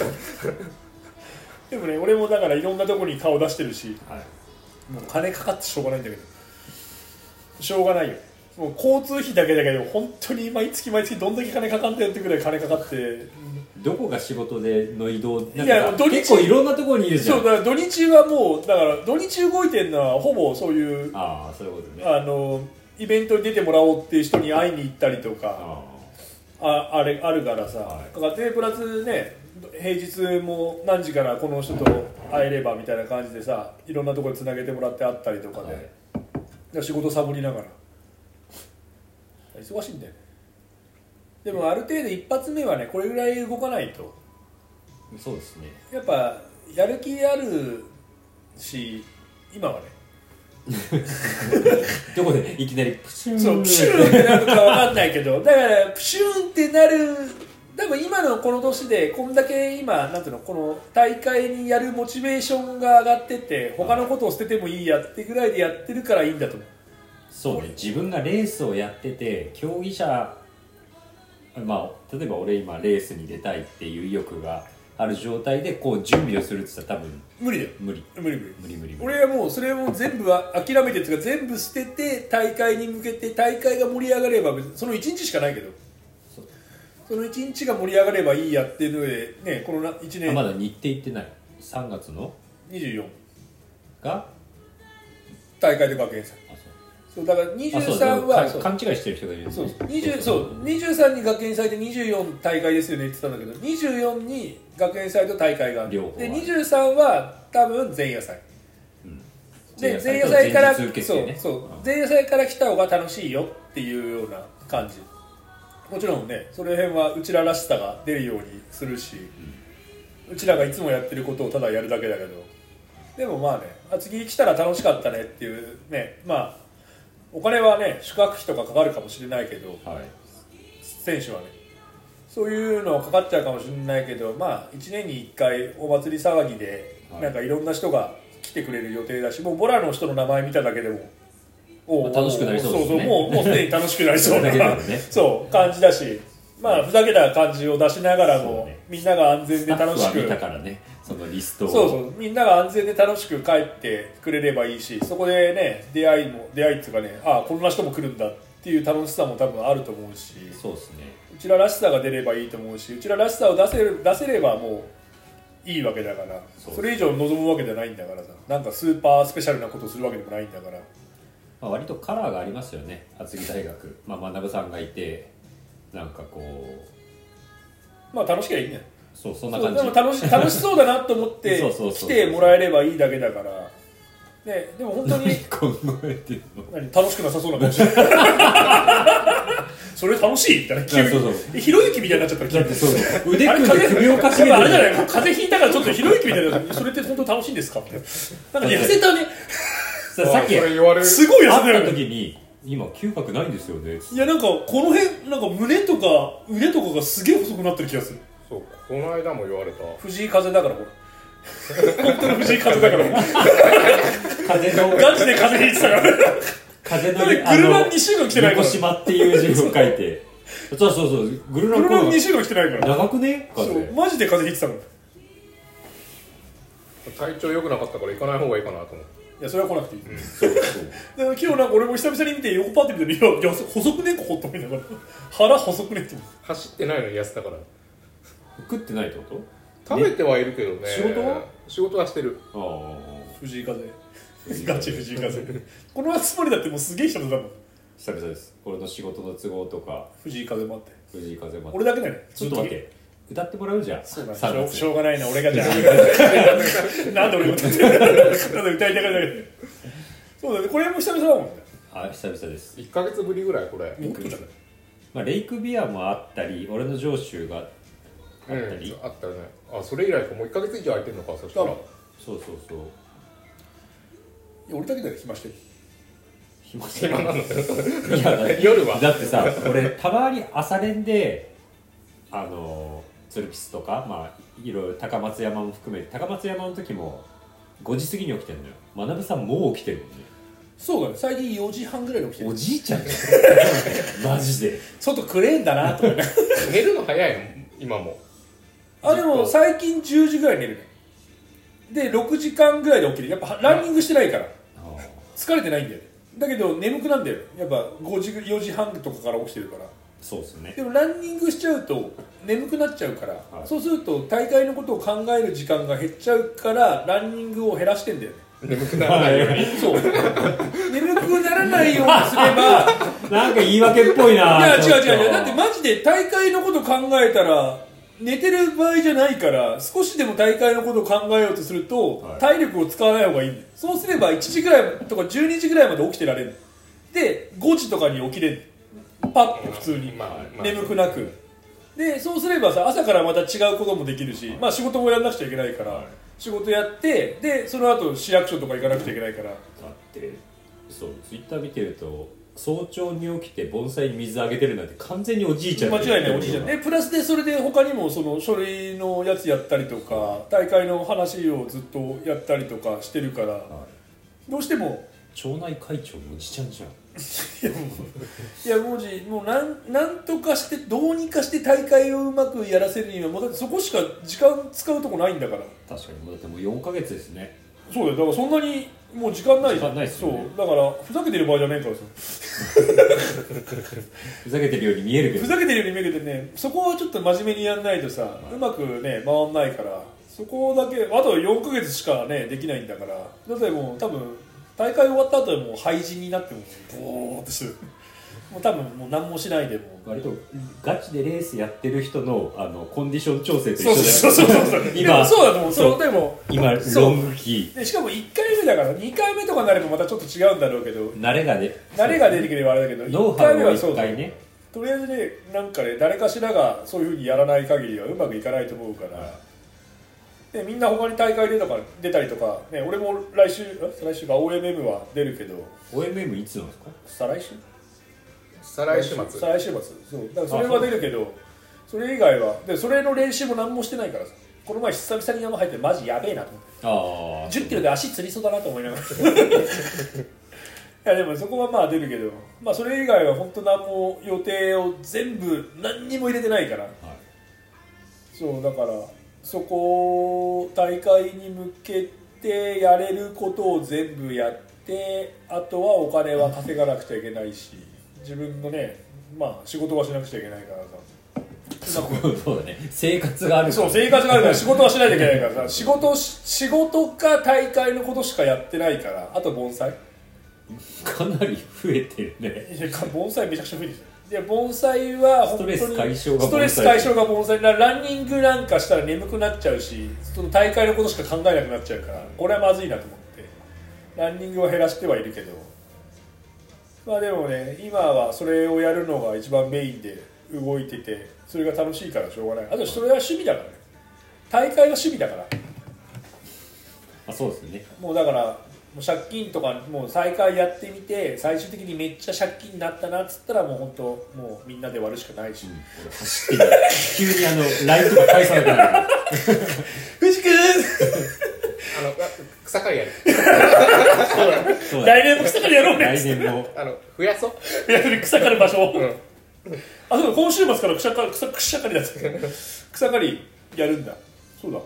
でもね俺もだからいろんなところに顔出してるし、はい、もう金かかってしょうがないんだけどしょうがないよもう交通費だけだけど本当に毎月毎月どんだけ金かかってやってくらい金かかってどこが仕事での移動なんいやか結構いろんなところにいるじゃんそうだから土日はもうだから土日動いてるのはほぼそういうああそういうことねあのイベントに出てもらおうっていう人に会いに行ったりとかあああれあるからさ、はい、だからでプラスね平日も何時からこの人と会えればみたいな感じでさいろんなところでつなげてもらって会ったりとかで、はい、仕事サボりながら忙しいんだよねでもある程度一発目はねこれぐらい動かないとそうですねやっぱやる気あるし今はねどこでいきなりプシューンそうプシューンってなるかわかんないけどだからプシューンってなる多分今のこの年でこんだけ今なんていうのこの大会にやるモチベーションが上がってて他のことを捨ててもいいやってぐらいでやってるからいいんだと思うそうね自分がレースをやってて競技者まあ例えば俺今レースに出たいっていう意欲がある状態でこう準備をするって言ったら多分無理だよ無理無理無理無理無理無理俺はもうそれを全部諦めてっていうか全部捨てて大会に向けて大会が盛り上がればそのいちにちしかないけど そ, そのいちにちが盛り上がればいいやっていうのでねこのいちねんまだ日程いってないさんがつのにじゅうよんが大会で学園祭そうだからにじゅうさんは勘違いしてる人がいるそうにじゅうそうにじゅうさんに学園祭でにじゅうよん大会ですよねって言ってたんだけどにじゅうよんに学園祭と大会があるでにじゅうさんは多分前夜祭、うん、で前夜祭から、ね、そうそう、うん、前夜祭から来た方が楽しいよっていうような感じもちろんねその辺はうちららしさが出るようにするし、うん、うちらがいつもやってることをただやるだけだけどでもまあね厚木来たら楽しかったねっていうねまあお金はね宿泊費とかかかるかもしれないけど、はい、選手はねそういうのはかかっちゃうかもしれないけどまあいちねんにいっかいお祭り騒ぎで、はい、なんかいろんな人が来てくれる予定だしもうボラの人の名前見ただけでもお、まあ、楽しくなりそうですねそうそうもうもうすでに楽しくなりそうなそう感じだしまあふざけた感じを出しながらも、ね、みんなが安全で楽しく見たからねそのリストをそうそうみんなが安全で楽しく帰ってくれればいいしそこでね出会いも出会いっていうかねああこんな人も来るんだっていう楽しさも多分あると思うしそうですねうちららしさが出ればいいと思うしうちららしさを出せる出せればもういいわけだからそ, それ以上望むわけじゃないんだからさなんかスーパースペシャルなことをするわけでもないんだから、 まあ、割とカラーがありますよね厚木大学、まあ、学さんがいてなんかこうまあ楽しきゃいいねそうそんな感じでも楽 し, 楽しそうだなと思って来てもらえればいいだけだからねでも本当に考えてるの何楽しくなさそうな感じそれ楽しいみたいな急にそうそうひろゆきみたいになっちゃったらそう腕組んで首をかしげてあれじゃない風邪ひいたからちょっとひろゆきみたいなそれって本当楽しいんですかってなんか痩せたねさっきすごい痩せたよ会った時に今嗅覚ないんですよねいやなんかこの辺なんか胸とか腕とかがすげえ細くなってる気がするそうこの間も言われた藤井風だからこれ本当の藤井風だから風のガチで風邪ひいてたから風の車に週間来てないから横島っていう字を書いてそうそうそうグルランに週間来てないから長くねそうマジで風邪ひいてたから体調良くなかったから行かない方がいいかなと思って。 いやそれは来なくていい、 うん、 そうそうだから今日なんか俺も久々に見て横パッて見ていやいや細くねここって思いながら腹細くねって思って走ってないのに痩せたから。 食ってないってこと？ 食べてはいるけどね。 仕事は仕事はしてる。 ああ藤井風ガチ藤井風この集まりだってもうすげえ人だもん。 久々です。俺の仕事の都合とか藤井風もあって藤井風もあって俺だけだよね。 ちょっと待って歌ってもらうじゃん。 そうださんがつしょうがないな俺がじゃあなんで俺が歌ってるなんで歌いたがらないそうだねこれも久々だもんね。 あ久々です。 いっかげつぶりぐらいこれ。 もっとじゃないまあレイクビアもあったり俺の上州があったり、 うん、あったよね。あそれ以来かもういっかげつ以上空いてるのか。そしたらそうそうそういや俺だけだよ暇してる暇暇なのよいや夜はだってさ俺たまに朝練であの鶴ピスとかまあいろいろ高松山も含めて高松山の時もごじ過ぎに起きてるのよ。学さんもう起きてるもんね。 そうだね最近よじはんぐらいに起きてるおじいちゃんだよマジで外くれんだなと思って寝るの早いの今も。 あでも最近じゅうじぐらい寝るね。でろくじかんぐらいで起きる。やっぱランニングしてないから疲れてないんだよね。だけど眠くなんだよね。やっぱごじよじはんとかから起きてるから。 そうですね。 でもランニングしちゃうと眠くなっちゃうから、 はい、 そうすると大会のことを考える時間が減っちゃうからランニングを減らしてんだよね。 眠くならないようにそう眠くならないようにすればなんか言い訳っぽいないや違う違う違うだってマジで大会のこと考えたら寝てる場合じゃないから少しでも大会のことを考えようとすると、はい、体力を使わない方がいいんだよ。そうすればいちじぐらいとかじゅうにじぐらいまで起きてられる。でごじとかに起きれるパッと普通に、まあまあ、眠くなくでそうすればさ朝からまた違うこともできるし、まあ、仕事もやらなくちゃいけないから、はい、仕事やってでその後市役所とか行かなくちゃいけないから。だってそうツイッター見てると早朝に起きて盆栽に水あげてるなんて完全におじいちゃん間違いないおじいちゃんでプラスでそれで他にもその書類のやつやったりとか大会の話をずっとやったりとかしてるから、はい、どうしても町内会長のおじちゃんじゃんいやもういやもうなんなんとかしてどうにかして大会をうまくやらせるにはもうだってそこしか時間使うとこないんだから。 確かにだってもうよんかげつですね。 そうだよだからそんなにもう時間ない時間ないっすよね。 そうだからふざけてる場合じゃないからさふざけてるように見えるけどふざけてるように見えるけどねそこはちょっと真面目にやんないとさ、はい、うまくね回んないからそこだけあとよんかげつしかねできないんだからだってもう多分大会終わった後はもう廃人になってもボーっとしてるもう多分もう何もしないでも割とガチでレースやってる人のあのコンディション調整と一緒だよ。 そうそうそうそう今そうだと思う。そうでも今ロングキーでしかもいっかいめだからにかいめとかになればまたちょっと違うんだろうけど慣れがね慣れが出てくればあれだけどノウハウをいっかいねとりあえずねなんかね誰かしらがそういう風にやらない限りはうまくいかないと思うから、はい、でみんな他に大会出たか出たりとか、ね、俺も来週来週か オーエムエム は出るけどオーエムエム いつなんですか？ 再来週再来週末再来週末そうだからそれは出るけどそれ以外はでそれの練習も何もしてないからさこの前久々に山入ってマジやべえなと思ってあじゅっキロで足つりそうだなと思いながらいやでもそこはまあ出るけど、まあ、それ以外は本当何も予定を全部何にも入れてないから、はい、そうだからそこ大会に向けてやれることを全部やってあとはお金は稼がなくちゃいけないし自分のねまあ仕事はしなくちゃいけないからさそうそうだね生活があるからそう生活があるから仕事はしないといけないからさ仕事仕事か大会のことしかやってないからあと盆栽かなり増えてるね。 いや盆栽めちゃくちゃ増えてるで盆栽は本当にストレス解消がストレス解消が盆栽ランニングなんかしたら眠くなっちゃうしその大会のことしか考えなくなっちゃうからこれはまずいなと思ってランニングを減らしてはいるけどまあでもね今はそれをやるのが一番メインで動いててそれが楽しいからしょうがないあとそれは趣味だからね大会が趣味だからあそうですねもうだからもう借金とかもう再開やってみて最終的にめっちゃ借金になったなっつったらもう本当もうみんなで割るしかないし、うん、 俺走ってる急にあの ライン とか返さなきゃな藤君あの草刈りやるそうだ来年も草刈りやろうね来年もあの増やそう増やす草刈る場所を、うん、あそうだ今週末から草刈り草草刈りだっつって草刈りやるんだそうだ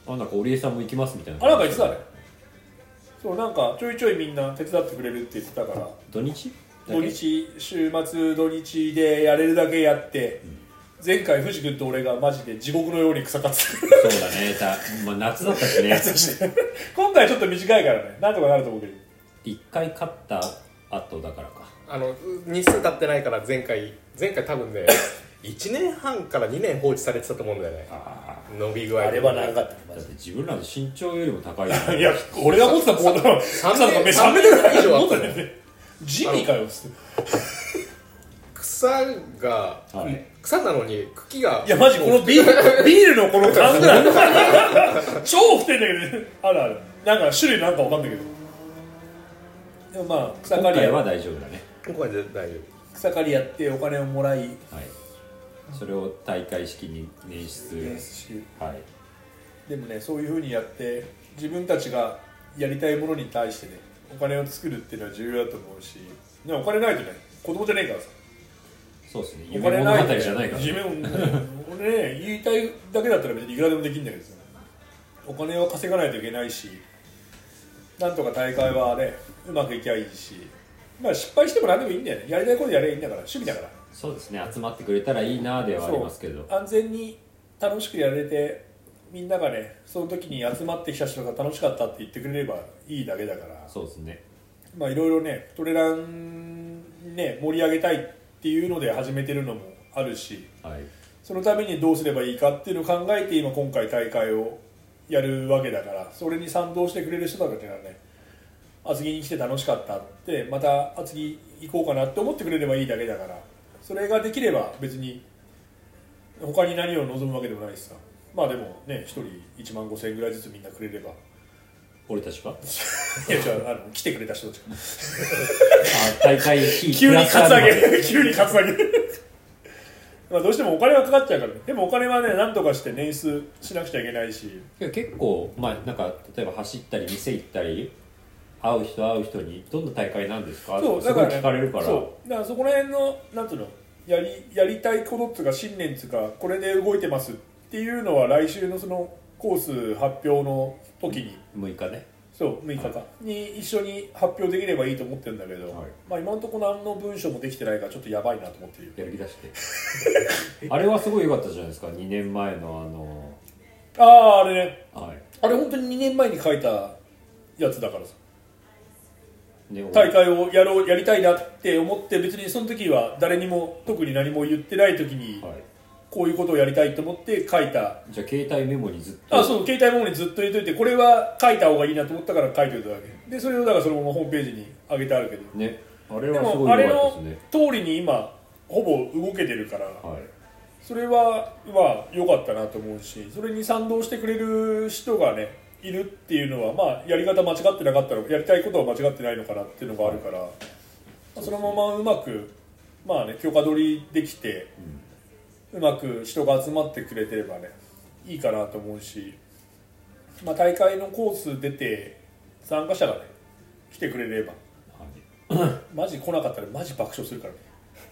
あ、なんか織江さんも行きますみたいな。 あ、なんか言ってたね。そう、なんかちょいちょいみんな手伝ってくれるって言ってたから、 土日土日、週末土日でやれるだけやって、うん、前回藤君と俺がマジで地獄のように草かってそうだね、さ、まあ、夏だったしね今回ちょっと短いからね、なんとかなると思うけど、 いっかい勝った後だからか、 あの日数経ってないから前回前回多分ねいちねんはんからにねん放置されてたと思うんだよね。あ伸び具合あれは長かった。 だって自分らの身長よりも高いいや、俺が持ってたボードはさんメートル以上あったね。地味かよっつって草が、はい、草なのに茎が、 いやマジこのビールビールのこの缶ぐらい超太いんだけどね。あるある、なんか種類なんかわかんないけど、でもまあ草刈り今回は大丈夫だね。 今回で大丈夫。 草刈りやってお金をもらい、はい、 それを大会式に捻出し、はい、 でもね、そういう風にやって自分たちがやりたいものに対してねお金を作るっていうのは重要だと思うし、ね、お金ないとね子供じゃねえからさ。 そうですね、夢物語じゃないから、ね、 夢俺ね言いたいだけだったら別にいくらでもできるんだけどさ、お金を稼がないといけないし、なんとか大会はねうまくいきゃいいし、まあ失敗しても何でもいいんだよね。やりたいことやればいいんだから、趣味だから。 そうですね、集まってくれたらいいなではありますけど、 安全に楽しくやれて、みんながねその時に集まってきた人が楽しかったって言ってくれればいいだけだから。 そうですね、 まあいろいろねトレランね盛り上げたいっていうので始めてるのもあるし、はい、そのためにどうすればいいかっていうのを考えて今今回大会をやるわけだから、それに賛同してくれる人たちがね厚木に来て楽しかったって、また厚木行こうかなって思ってくれればいいだけだから、それができれば別に他に何を望むわけでもないしさ。まあでもね、ひとりいちまんごせんえんぐらいずつみんなくれれば。 俺たちかいや違う、あの来てくれた人たちあ、大会費急にカツアげ急にカツアげまあどうしてもお金はかかっちゃうからね。でもお金はね何とかして捻出しなくちゃいけないし、 結構まあなんか例えば走ったり店行ったり会う人会う人にどんな大会なんですかってすごい聞かれるから、 そうだからそこら辺のなんていうのやりやりたいことっていうか信念っていうか、これで動いてますっていうのは来週のそのコース発表の時にむいかね、 そうむいかか、はい、に一緒に発表できればいいと思ってるんだけど、はい、まあ今のところ何の文章もできてないからちょっとやばいなと思ってる。 やる気出してあれはすごい良かったじゃないですか、にねんまえのあのあああれね、 はい、 あれ本当ににねんまえに書いたやつだからさ、ね、大会をやろうやりたいなって思って、別にその時は誰にも特に何も言ってない時に、はい、こういうことをやりたいと思って書いた。 じゃあ携帯メモにずっと、 あ、そう、携帯メモにずっと入れといて、これは書いた方がいいなと思ったから書いておいただけで、それをだからそのままホームページに上げてあるけどね、あれはすごい良かったですね。 でもあれの通りに今ほぼ動けてるから、はい、それはまあ良かったなと思うし、それに賛同してくれる人がねいるっていうのは、まあやり方間違ってなかったの、やりたいことは間違ってないのかなっていうのがあるから、はい、そのままうまくまあね許可取りできて、うん、うまく人が集まってくれてればねいいかなと思うし、まあ大会のコース出て参加者がね来てくれれば、はい、マジ来なかったらマジ爆笑するからね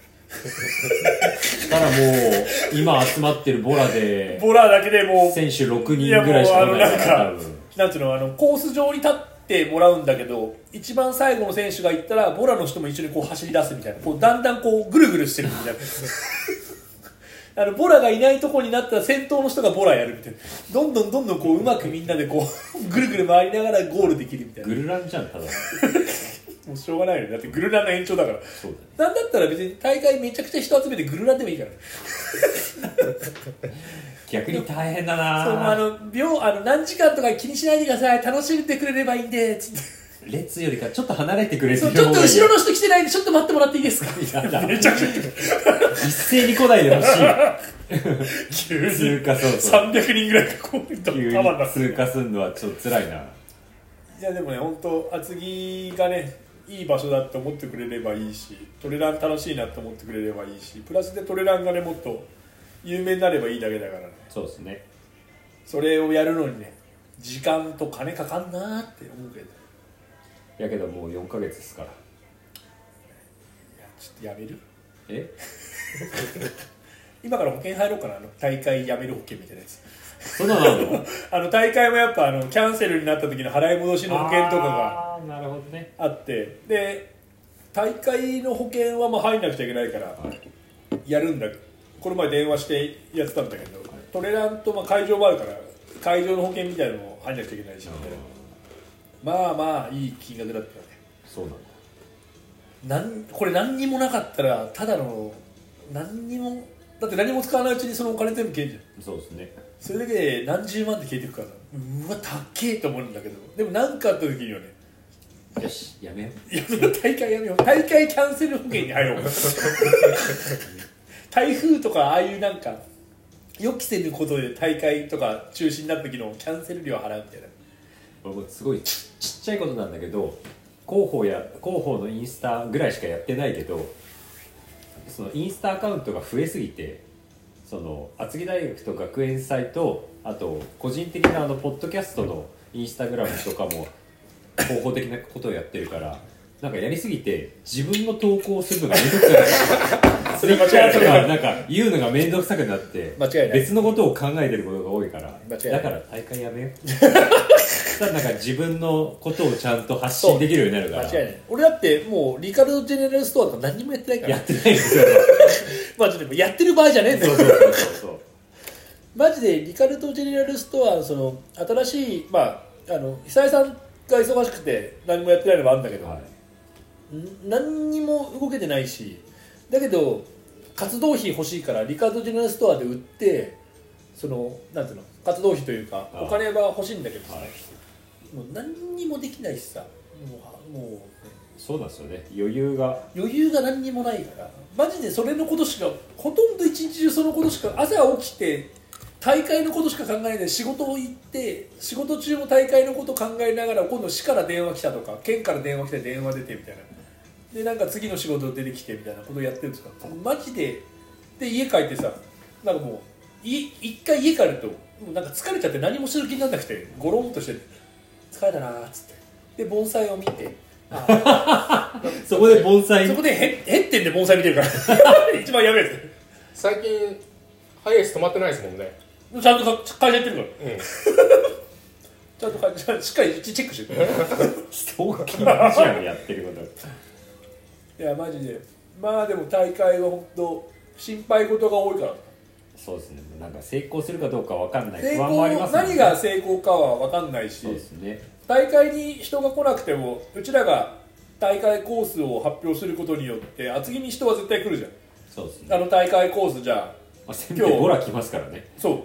ただもう今集まってるボラでボラだけでもう選手ろくにんぐらいしかいないから、多分なんていうの、あのコース上に立ってもらうんだけど、一番最後の選手が行ったらボラの人も一緒にこう走り出すみたいな、こうだんだんこうぐるぐるしてるみたいなあのボラがいないとこになったら先頭の人がボラやるみたいな、どんどんどんどんこううまくみんなでこうぐるぐる回りながらゴールできるみたいな。 グルランじゃん、ただもうしょうがないよね、だってグルランの延長だから。そうだ、ね、なんだったら別に大会めちゃくちゃ人集めてグルランでもいいからね逆に大変だな。 そう、あの秒あの何時間とか気にしないでください、楽しんでくれればいいんでつって列よりかちょっっと離れてくれてる。 ちょっと後ろの人来てないんでちょっと待ってもらっていいですかやだめちゃくちゃ一斉に来ないでほしい急に通過そうそうさんびゃくにんぐらいがこう急に通過するのはちょっと辛いな。 いやでもね、本当厚木がねいい場所だって思ってくれればいいし、トレラン楽しいなって思ってくれればいいし、プラスでトレランがねもっと有名になればいいだけだからね。 そうですね。 それをやるのにね時間と金かかんなって思うけど、 やけどもうよんかげつですから。いやちょっとやめるえ今から保険入ろうかな、あの大会やめる保険みたいなやつ。 そんなのあるの？ あの大会もやっぱあのキャンセルになった時の払い戻しの保険とかがあーなるほどね。 あって、で大会の保険はまあ入んなくちゃいけないからやるんだ、この前電話してやってたんだけど、トレランとまあ会場もあるから会場の保険みたいなのも入んなくちゃいけないしみたいな、まあまあいい金額だったよね。 そうなんだ。 なんこれ何にもなかったらただの何にもだって何も使わないうちにそのお金全部消えるじゃん。 そうですね。 それだけで何十万って消えていくから、うわ高えと思うんだけど、でも何かあった時にはね、 よしやめよう。 やめよう、大会やめよう、大会キャンセル保険に入ろう台風とかああいうなんか予期せぬことで大会とか中止になった時のキャンセル料払うみたいな。 俺もすごいちちっちゃいことなんだけど、広報や広報のインスタぐらいしかやってないけど、そのインスタアカウントが増えすぎて、その厚木大学と学園祭とあと個人的なあのポッドキャストのインスタグラムとかも広報的なことをやってるから、なんかやりすぎて自分の投稿するのがめんどくさくなってツイッターとかなんか言うのがめんどくさくなって間違いない、 別のことを考えてることが多いから、 間違いないだから大会やめようしたらなんか自分のことをちゃんと発信できるようになるから。 間違いない。俺だってもうリカルド・ジェネラルストアとか何にもやってないから、 やってないんですよマジでやってる場合じゃねえんだよ。 そうそうそうそうマジでリカルド・ジェネラルストア、その新しい、まああの久井さんが忙しくて何もやってないのもあるんだけど、 はい、 ん何にも動けてないし、だけど活動費欲しいからリカルド・ジェネラルストアで売って、そのなんていうの、活動費というかお金は欲しいんだけどさ、 はい、 もう何にもできないしさ、もうもう、ね、 そうなんですよね。余裕が余裕が何にもないから、マジでそれのことしか、ほとんど一日中そのことしか、朝起きて大会のことしか考えないで仕事を行って、仕事中も大会のこと考えながら、今度市から電話来たとか県から電話来て電話出てみたいな、でなんか次の仕事出てきてみたいなことをやってるんですか、マジで。で家帰ってさ、なんかもうい一回家帰るともうなんか疲れちゃって何もする気にならなくてゴロンとして疲れたなーっつって、で盆栽を見て、あそこで盆栽そこでへへってんで盆栽見てるから一番やべえや最近ハイエース止まってないですもんね。 つ、ちゃんと会社やってるから、 うんちゃんと会社しっかりチェックしてるストーキングじゃんやってることいやマジで、まあでも大会は本当心配事が多いから、 そうですね。なんか成功するかどうかわかんない成不安もあり功、 ますもんね。 何が成功かは分かんないし、 そうですね。 大会に人が来なくてもうちらが大会コースを発表することによって厚木に人は絶対来るじゃん。 そうですね。 あの大会コースじゃまあ、せめてボラ来ますからね。 そう、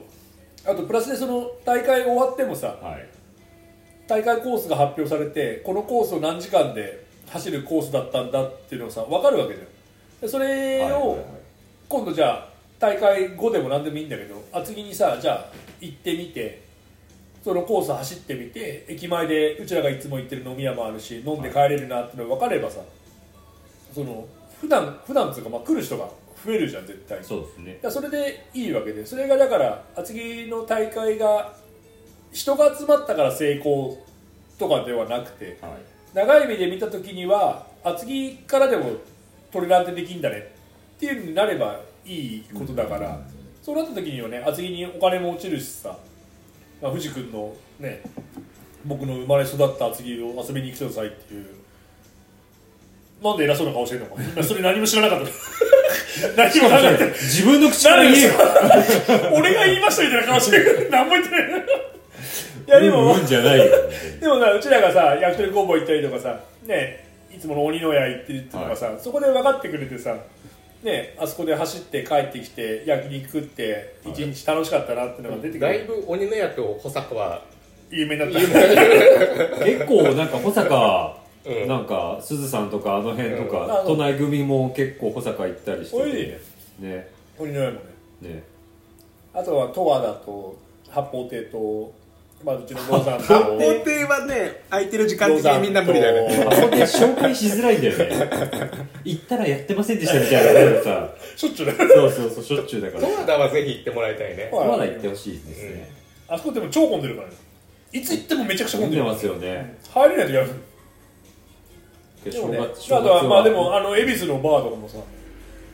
あとプラスでその大会終わってもさ、 はい、 大会コースが発表されてこのコースを何時間で走るコースだったんだっていうのがさ分かるわけじゃん。でそれを、 はいはいはい、 今度じゃあ大会後でも何でもいいんだけど、厚木にさじゃあ行ってみて、そのコース走ってみて、駅前でうちらがいつも行ってる飲み屋もあるし飲んで帰れるなってのが分かればさ、その普段普段っていうか、まあ、来る人が増えるじゃん絶対。 そうですね。 だからそれでいいわけで、それがだから厚木の大会が人が集まったから成功とかではなくて、 はい、 長い目で見た時には厚木からでもトレランってできんだねっていうのになればいいことだから、うん、そうなった時にはね厚木にお金も落ちるしさ、まあ、藤君のね僕の生まれ育った厚木を遊びに来てくださいっていう、なんで偉そうな顔してるのか今それ何も知らなかった何も考えて自分の口から言えよ俺が言いましたみたいな顔してる何も言ってないいやでも、 うんうんじゃないよでもさ、うちらがさ焼き鳥工房行ったりとかさね、いつもの鬼の屋行ってるとかさ、はい、そこで分かってくれてさね、あそこで走って帰ってきて焼肉食って一日楽しかったなってのが出てくる、 だいぶ鬼の屋と保坂は有名になった結構なんか保坂、うん、なんか鈴さんとかあの辺とか、うん、都内組も結構保坂行ったりしててね、 鬼の屋もね、ね、あとは十和田と八方亭と、まあ、うちの坊さんと八方亭はね空いてる時間的にみんな無理だよね。 八方亭紹介しづらいんだよね行ったらやってませんでしたみたいなのさしょっちゅうだそうそうそうしょっちゅうだから十和田はぜひ行ってもらいたいね。 十和田行ってほしいですね、 うん、あそこでも超混んでるからね、いつ行ってもめちゃくちゃ混んでるますよね、 うん、入れないとやるでもね、あとはまあでもあの恵比寿のバーとかもさ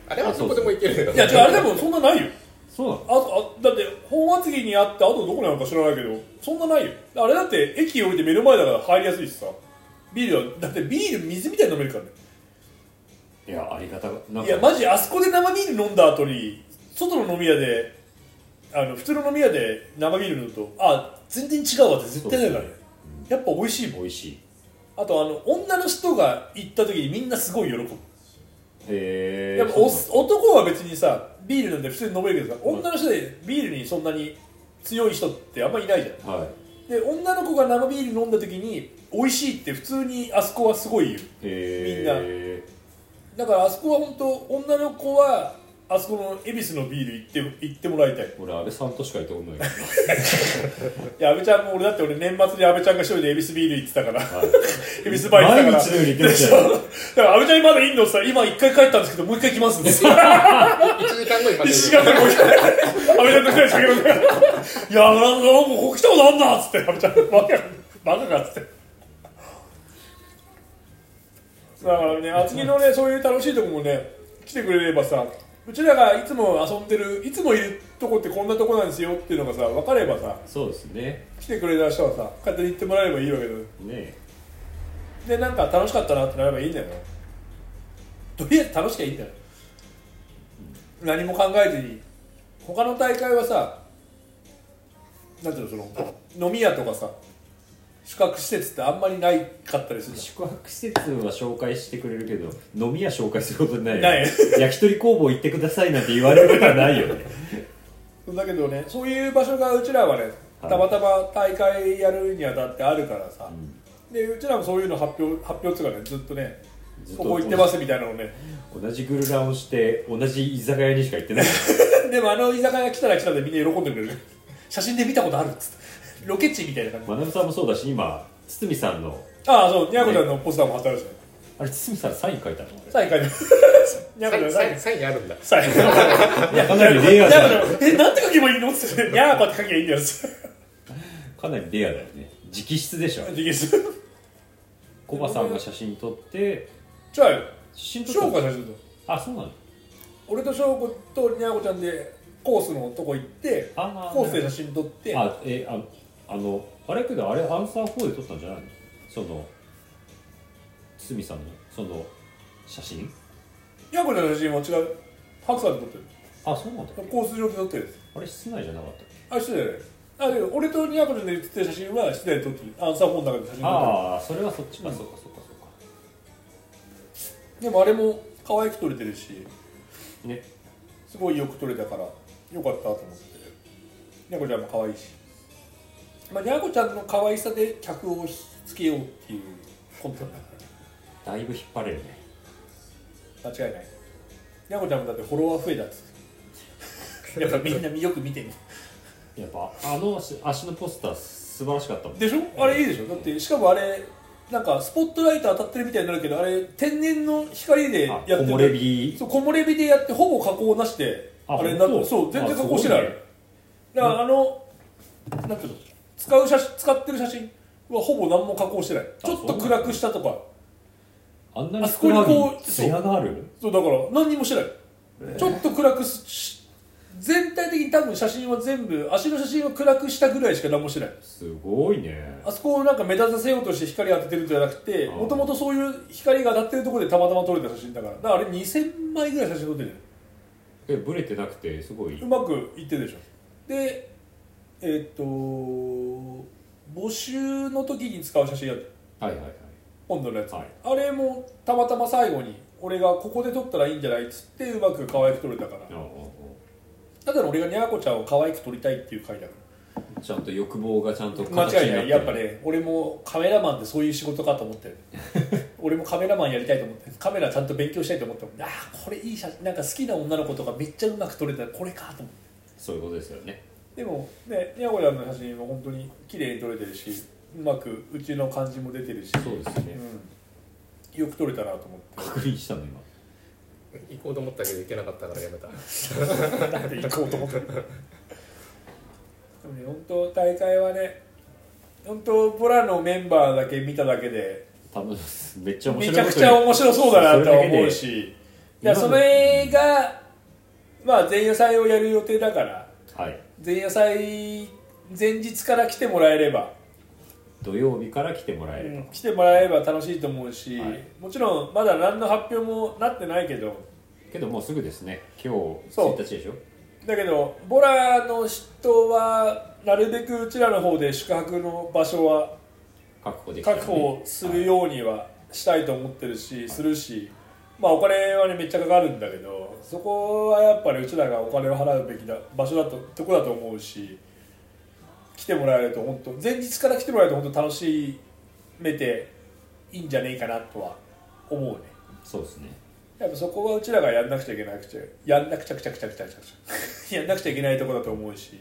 あれはどこでも行けるよ。 いや違う、あれでもそんなないよ。 そうなの？ ああだって本厚木にあってあとどこなのか知らないけどそんなないよ。あれだって駅降りて目の前だから入りやすいしさ、ビールはだってビール水みたいに飲めるからね。 いやありがたなんかいやマジあそこで生ビール飲んだ後に外の飲み屋であの普通の飲み屋で生ビール飲むとあ全然違うわって絶対ないからね。やっぱ美味しいもん。 美味しい。 あとあの女の人が行った時にみんなすごい喜ぶ。 へえ。 やっぱお男は別にさビール飲んで普通に飲めるけどさ、女の人でビールにそんなに強い人ってあんまりいないじゃん。 はい。 で女の子が生ビール飲んだ時に美味しいって普通にあそこはすごい言う。 へみんなだからあそこは本当女の子はあそこの恵比寿のビール行って行ってもらいたい。 俺安倍さんとしか言ったことないけいや安倍ちゃんも俺だって俺年末に安倍ちゃんが一人で恵比寿ビール行ってたから、はい、恵比寿どバイ行ってたから毎日のように言ってましたよ。 だから安倍ちゃんまだいいのさ今一回帰ったんですけどもう一回来ますんでいちじかんごにまでいちじかんごにもう一回安倍ちゃんと二人で酒飲んでいやなんかもう来たことあんなっつって安倍ちゃんバカバカかっつってだからね厚木のねそういう楽しいとこもね来てくれればさ、うちらがいつも遊んでるいつもいるとこってこんなとこなんですよっていうのがさ分かればさ、 そうですね。 来てくれた人はさ勝手に言ってもらえればいいわけだよねでなんか楽しかったなってなればいいんだよ。とりあえず楽しきゃいいんだよ、うん、何も考えずに。他の大会はさなんていうのその飲み屋とかさ宿泊施設ってあんまりないかったりするじ宿泊施設は紹介してくれるけど飲み屋紹介することないよね。 ない焼き鳥工房行ってくださいなんて言われることはないよね。 ゃん。だけどねそういう場所がうちらはねたまたま大会やるにあたってあるからさ、うん、でうちらもそういうの発表発表っていうかねずっとねここ行ってますみたいなのね同じグルランをして同じ居酒屋にしか行ってない。 でもあの居酒屋来たら来たでみんな喜んでくれる。写真で見たことあるっつってロケ地みたいな感じ。 学さんもそうだし今堤さんのああそうにゃこちゃんのポスターも貼ってあるし、ね、 あれ堤さんサイン書いたの？ サイン書いてある。にゃこちゃんサインサインあるんだ。 サインいやかなりレアだよ。 えなんて書けばいいのってにゃーこって書けばいいんだよ。 かなりレアだよね。直筆でしょ。 直筆。 コバさんが写真撮ってじゃあ写真撮翔子ったが写真撮る。 あそうなの。 俺と翔子とにゃこちゃんでコースのとこ行ってあコースで写真撮ってあえああのあれけどあれアンサーフォーで撮ったんじゃないの？その堤さんのその写真？ にゃこちゃんの写真は違う白山で撮ってる。 あそうなんだ。 コース上で撮ってる。 あれ室内じゃなかったっけ？ あ室内じゃない。あで俺とにゃこちゃんで写ってる写真は室内で撮ってる。アンサーフォーの中で写真撮ってる。 ああそれはそっちか、うん、そうかそうかそうか。 でもあれも可愛く撮れてるしねすごいよく撮れたからよかったと思って。にゃこちゃんも可愛いし、まあ、にゃこちゃんの可愛さで客を引きつけようっていうコントだからだいぶ引っ張れるね。 間違いない。にゃこちゃんもだってフォロワー増えたっつってやっぱみんなよく見てみる。 やっぱあの足のポスター素晴らしかったもんでしょ。あれいいでしょ。だってしかもあれなんかスポットライト当たってるみたいになるけどあれ天然の光でやってる。 木漏れ日。 そう木漏れ日でやってほぼ加工なしであ, あれなそう全然加工してない。あれだからあの、うん、なんていうの使う写真使ってる写真はほぼ何も加工してない。ちょっと暗くしたとかあんなに少なに艶がある。 そうだから何にもしてない、えー、ちょっと暗くし全体的に多分写真は全部足の写真は暗くしたぐらいしか何もしてない。 すごいね。 あそこをなんか目立たせようとして光当ててるんじゃなくてもともとそういう光が当たってるところでたまたま撮れた写真だからだからあれにせんまいぐらい写真撮ってる。 えブレてなくてすごいうまくいってるでしょ。でえー、っと募集の時に使う写真やる。 はいはいはい。 今度のやつ、 はい、 あれもたまたま最後に俺がここで撮ったらいいんじゃないっつってうまく可愛く撮れたから。ただ俺がにゃーこちゃんを可愛く撮りたいっていう回だから。 ちゃんと欲望がちゃんと間違いない。やっぱね俺もカメラマンってそういう仕事かと思ってる俺もカメラマンやりたいと思ってカメラちゃんと勉強したいと思ってああこれいい写真なんか好きな女の子とかめっちゃうまく撮れたらこれかと思って。 そういうことですよね。 でもねにゃーこちゃんの写真は本当に綺麗に撮れてるしうまくうちの感じも出てるしそうですね、 うん、よく撮れたなと思って確認したの今行こうと思ったけど行けなかったからやめたなんで行こうと思ったでもね本当大会はね本当ボラのメンバーだけ見ただけで多分めっちゃ面白いめちゃくちゃ面白そうだなと思うしやそれがまあ前夜祭をやる予定だから、 はい、 前夜祭前日から来てもらえれば、 土曜日から来てもらえれば、うん、 来てもらえれば楽しいと思うし、はい、もちろんまだ何の発表もなってないけどけどもうすぐですね。今日ついたちでしょ。 だけどボラの人はなるべくうちらの方で宿泊の場所は確保できた、ね、 確保するようにはしたいと思ってるし、はい、するし、まあお金はねめっちゃかかるんだけど、そこはやっぱりうちらがお金を払うべきだ場所だととこだと思うし、来てもらえると本当前日から来てもらえると本当楽しめていいんじゃねえかなとは思うね。 そうですね。 やっぱそこはうちらがやんなくちゃいけなくちゃやんなくちゃくちゃくちゃくちゃくちゃやんなくちゃいけないところだと思うし、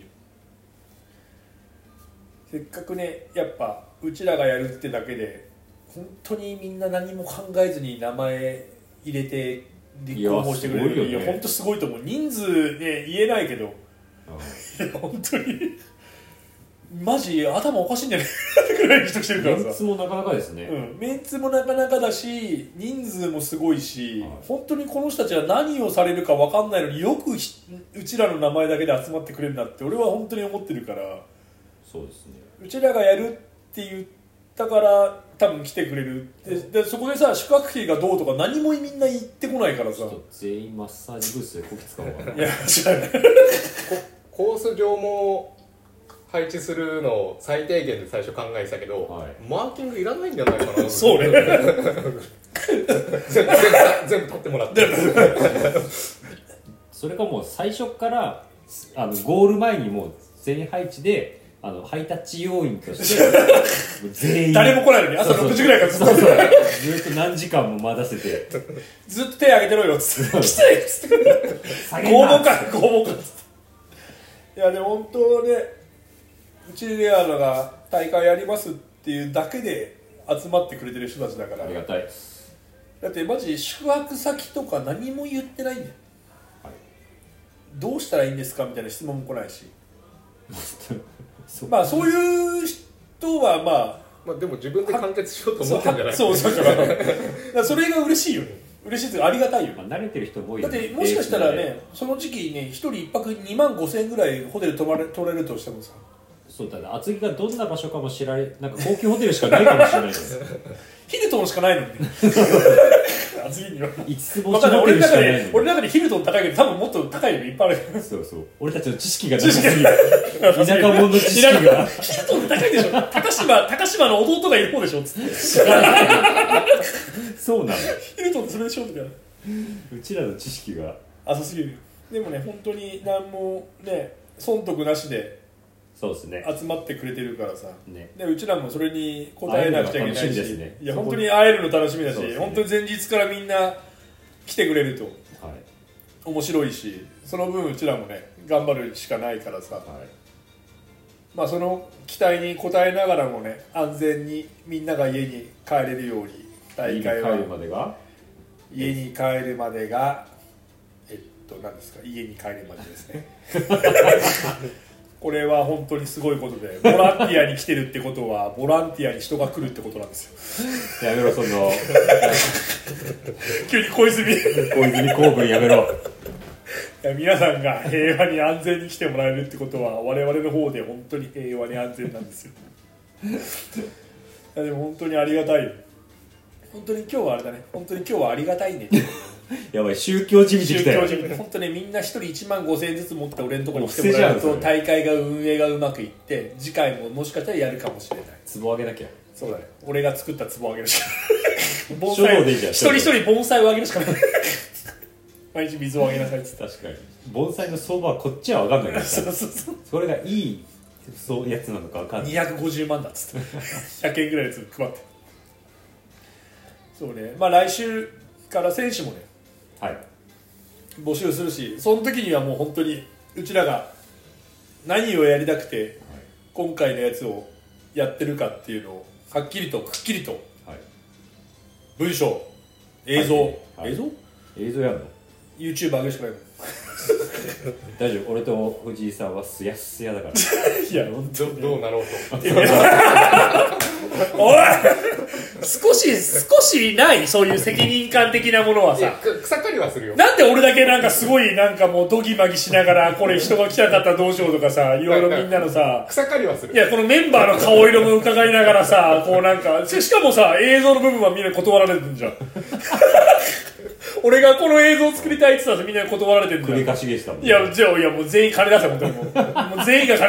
せっかくねやっぱうちらがやるってだけで本当にみんな何も考えずに名前入れて立候補してくれる。いや本当すごいと思う。人数ね言えないけど、いや本当にマジ頭おかしいんじゃないくらいに人来てるからさ。 メンツもなかなかですね、 うん、メンツもなかなかだし人数もすごいし、はい、本当にこの人たちは何をされるか分かんないのによくうちらの名前だけで集まってくれるなって俺は本当に思ってるから。 そうですね。 うちらがやるって言ったから多分来てくれる。 で, でそこでさ宿泊費がどうとか何もみんな言ってこないからさ。 全員マッサージブースでこき使おうかな。 いや知らないコース上も配置するのを最低限で最初考えてたけど、はい、マーキングいらないんじゃないかなそうね全部全部取ってもらってそれかもう最初からあのゴール前にもう全員配置であのハイタッチ要員として全員誰も来ないのに朝ろくじぐらいからずっとそうそうずっと何時間も待たせてずっと手挙げてろよっつってきついっつって拷問か拷問かっつって。いやでも本当ねうちであのが大会やりますっていうだけで集まってくれてる人たちだから。 ありがたい。 だってマジ宿泊先とか何も言ってないんだよ、はい、どうしたらいいんですかみたいな質問も来ないしまあそういう人はまあ、 まあでも自分で完結しようと思ってるんじゃない。 そうそうだからだからそれが嬉しいよね。嬉しいというかありがたいよ、 まあ、慣れてる人も多いだってもしかしたらねその時期ね一人一泊にまんごせんえんぐらいホテル泊まれ取れるとしてもさ、 そうだね、厚木がどんな場所かも知られなんか高級ホテルしかないかもしれないですヒルトンしかないのに厚木にはいつつ星ホテルしかないのに、 俺の中でヒルトン高いけど多分もっと高いのいっぱいあるからそうそう俺たちの知識がなさすぎる田舎者の知識がヒルトン高いでしょ高島高島の弟がいる方でしょつってそうなのヒルトンってそれでしょみたいなうちらの知識が浅すぎる。でもね本当に何もね損得なしでそうですね集まってくれてるからさ、 ね、 でうちらもそれに応えなくちゃいけないし、 ね、 いや本当に会えるの楽しみだし、ね、本当に前日からみんな来てくれると面白いし、その分うちらもね頑張るしかないからさ、はい、まあその期待に応えながらもね安全にみんなが家に帰れるように大会は家に帰るまでが家に帰るまでがえっと何ですか家に帰るまでですねこれは本当にすごいことで、ボランティアに来てるってことはボランティアに人が来るってことなんですよ。やめろその急に小泉小泉公文やめろ。 いや皆さんが平和に安全に来てもらえるってことは我々の方で本当に平和に安全なんですよいやでも本当にありがたい。本当に今日はあれだね本当に今日はありがたいねやばい宗教じみてきたよ。 宗教じみ本当ねみんな一人いちまんごせんえんずつ持って俺のところに来てもらえると大会が運営がうまくいって次回ももしかしたらやるかもしれない。 壺あげなきゃ。 そうだね俺が作った壺をあげるしかない盆栽一人一人盆栽をあげるしかない毎日水をあげなさいっつって。 確かに盆栽の相場はこっちは分かんないからそうそうそうそれがいいそうやつなのか分かんない。 にひゃくごじゅうまんだっつってひゃくえんぐらいのやつ配ってそうね。まあ来週から選手もねはい募集するし、その時にはもう本当にうちらが何をやりたくて、はい、今回のやつをやってるかっていうのをはっきりとくっきりと、はい、文章映像、はいはい、映像映像やるの YouTube 上げるしかないの大丈夫俺と藤井さんはすやすやだからいや本当にどうなろうとおい少し少しないそういう責任感的なものはさ、 草刈りはするよ。 なんで俺だけなんかすごいなんかもうドギマギしながらこれ人が来なかったらどうしようとかさ、いろいろみんなのさ草刈りはする。 いやこのメンバーの顔色も伺いながらさ、こうなんかしかもさ映像の部分はみんな断られてるんじゃん俺がこの映像作りたいって言ったらみんな断られてるんじゃん。 首かしげしたもん、ね、 いやじゃあいやもう全員金出せ本当にもうもう全員が金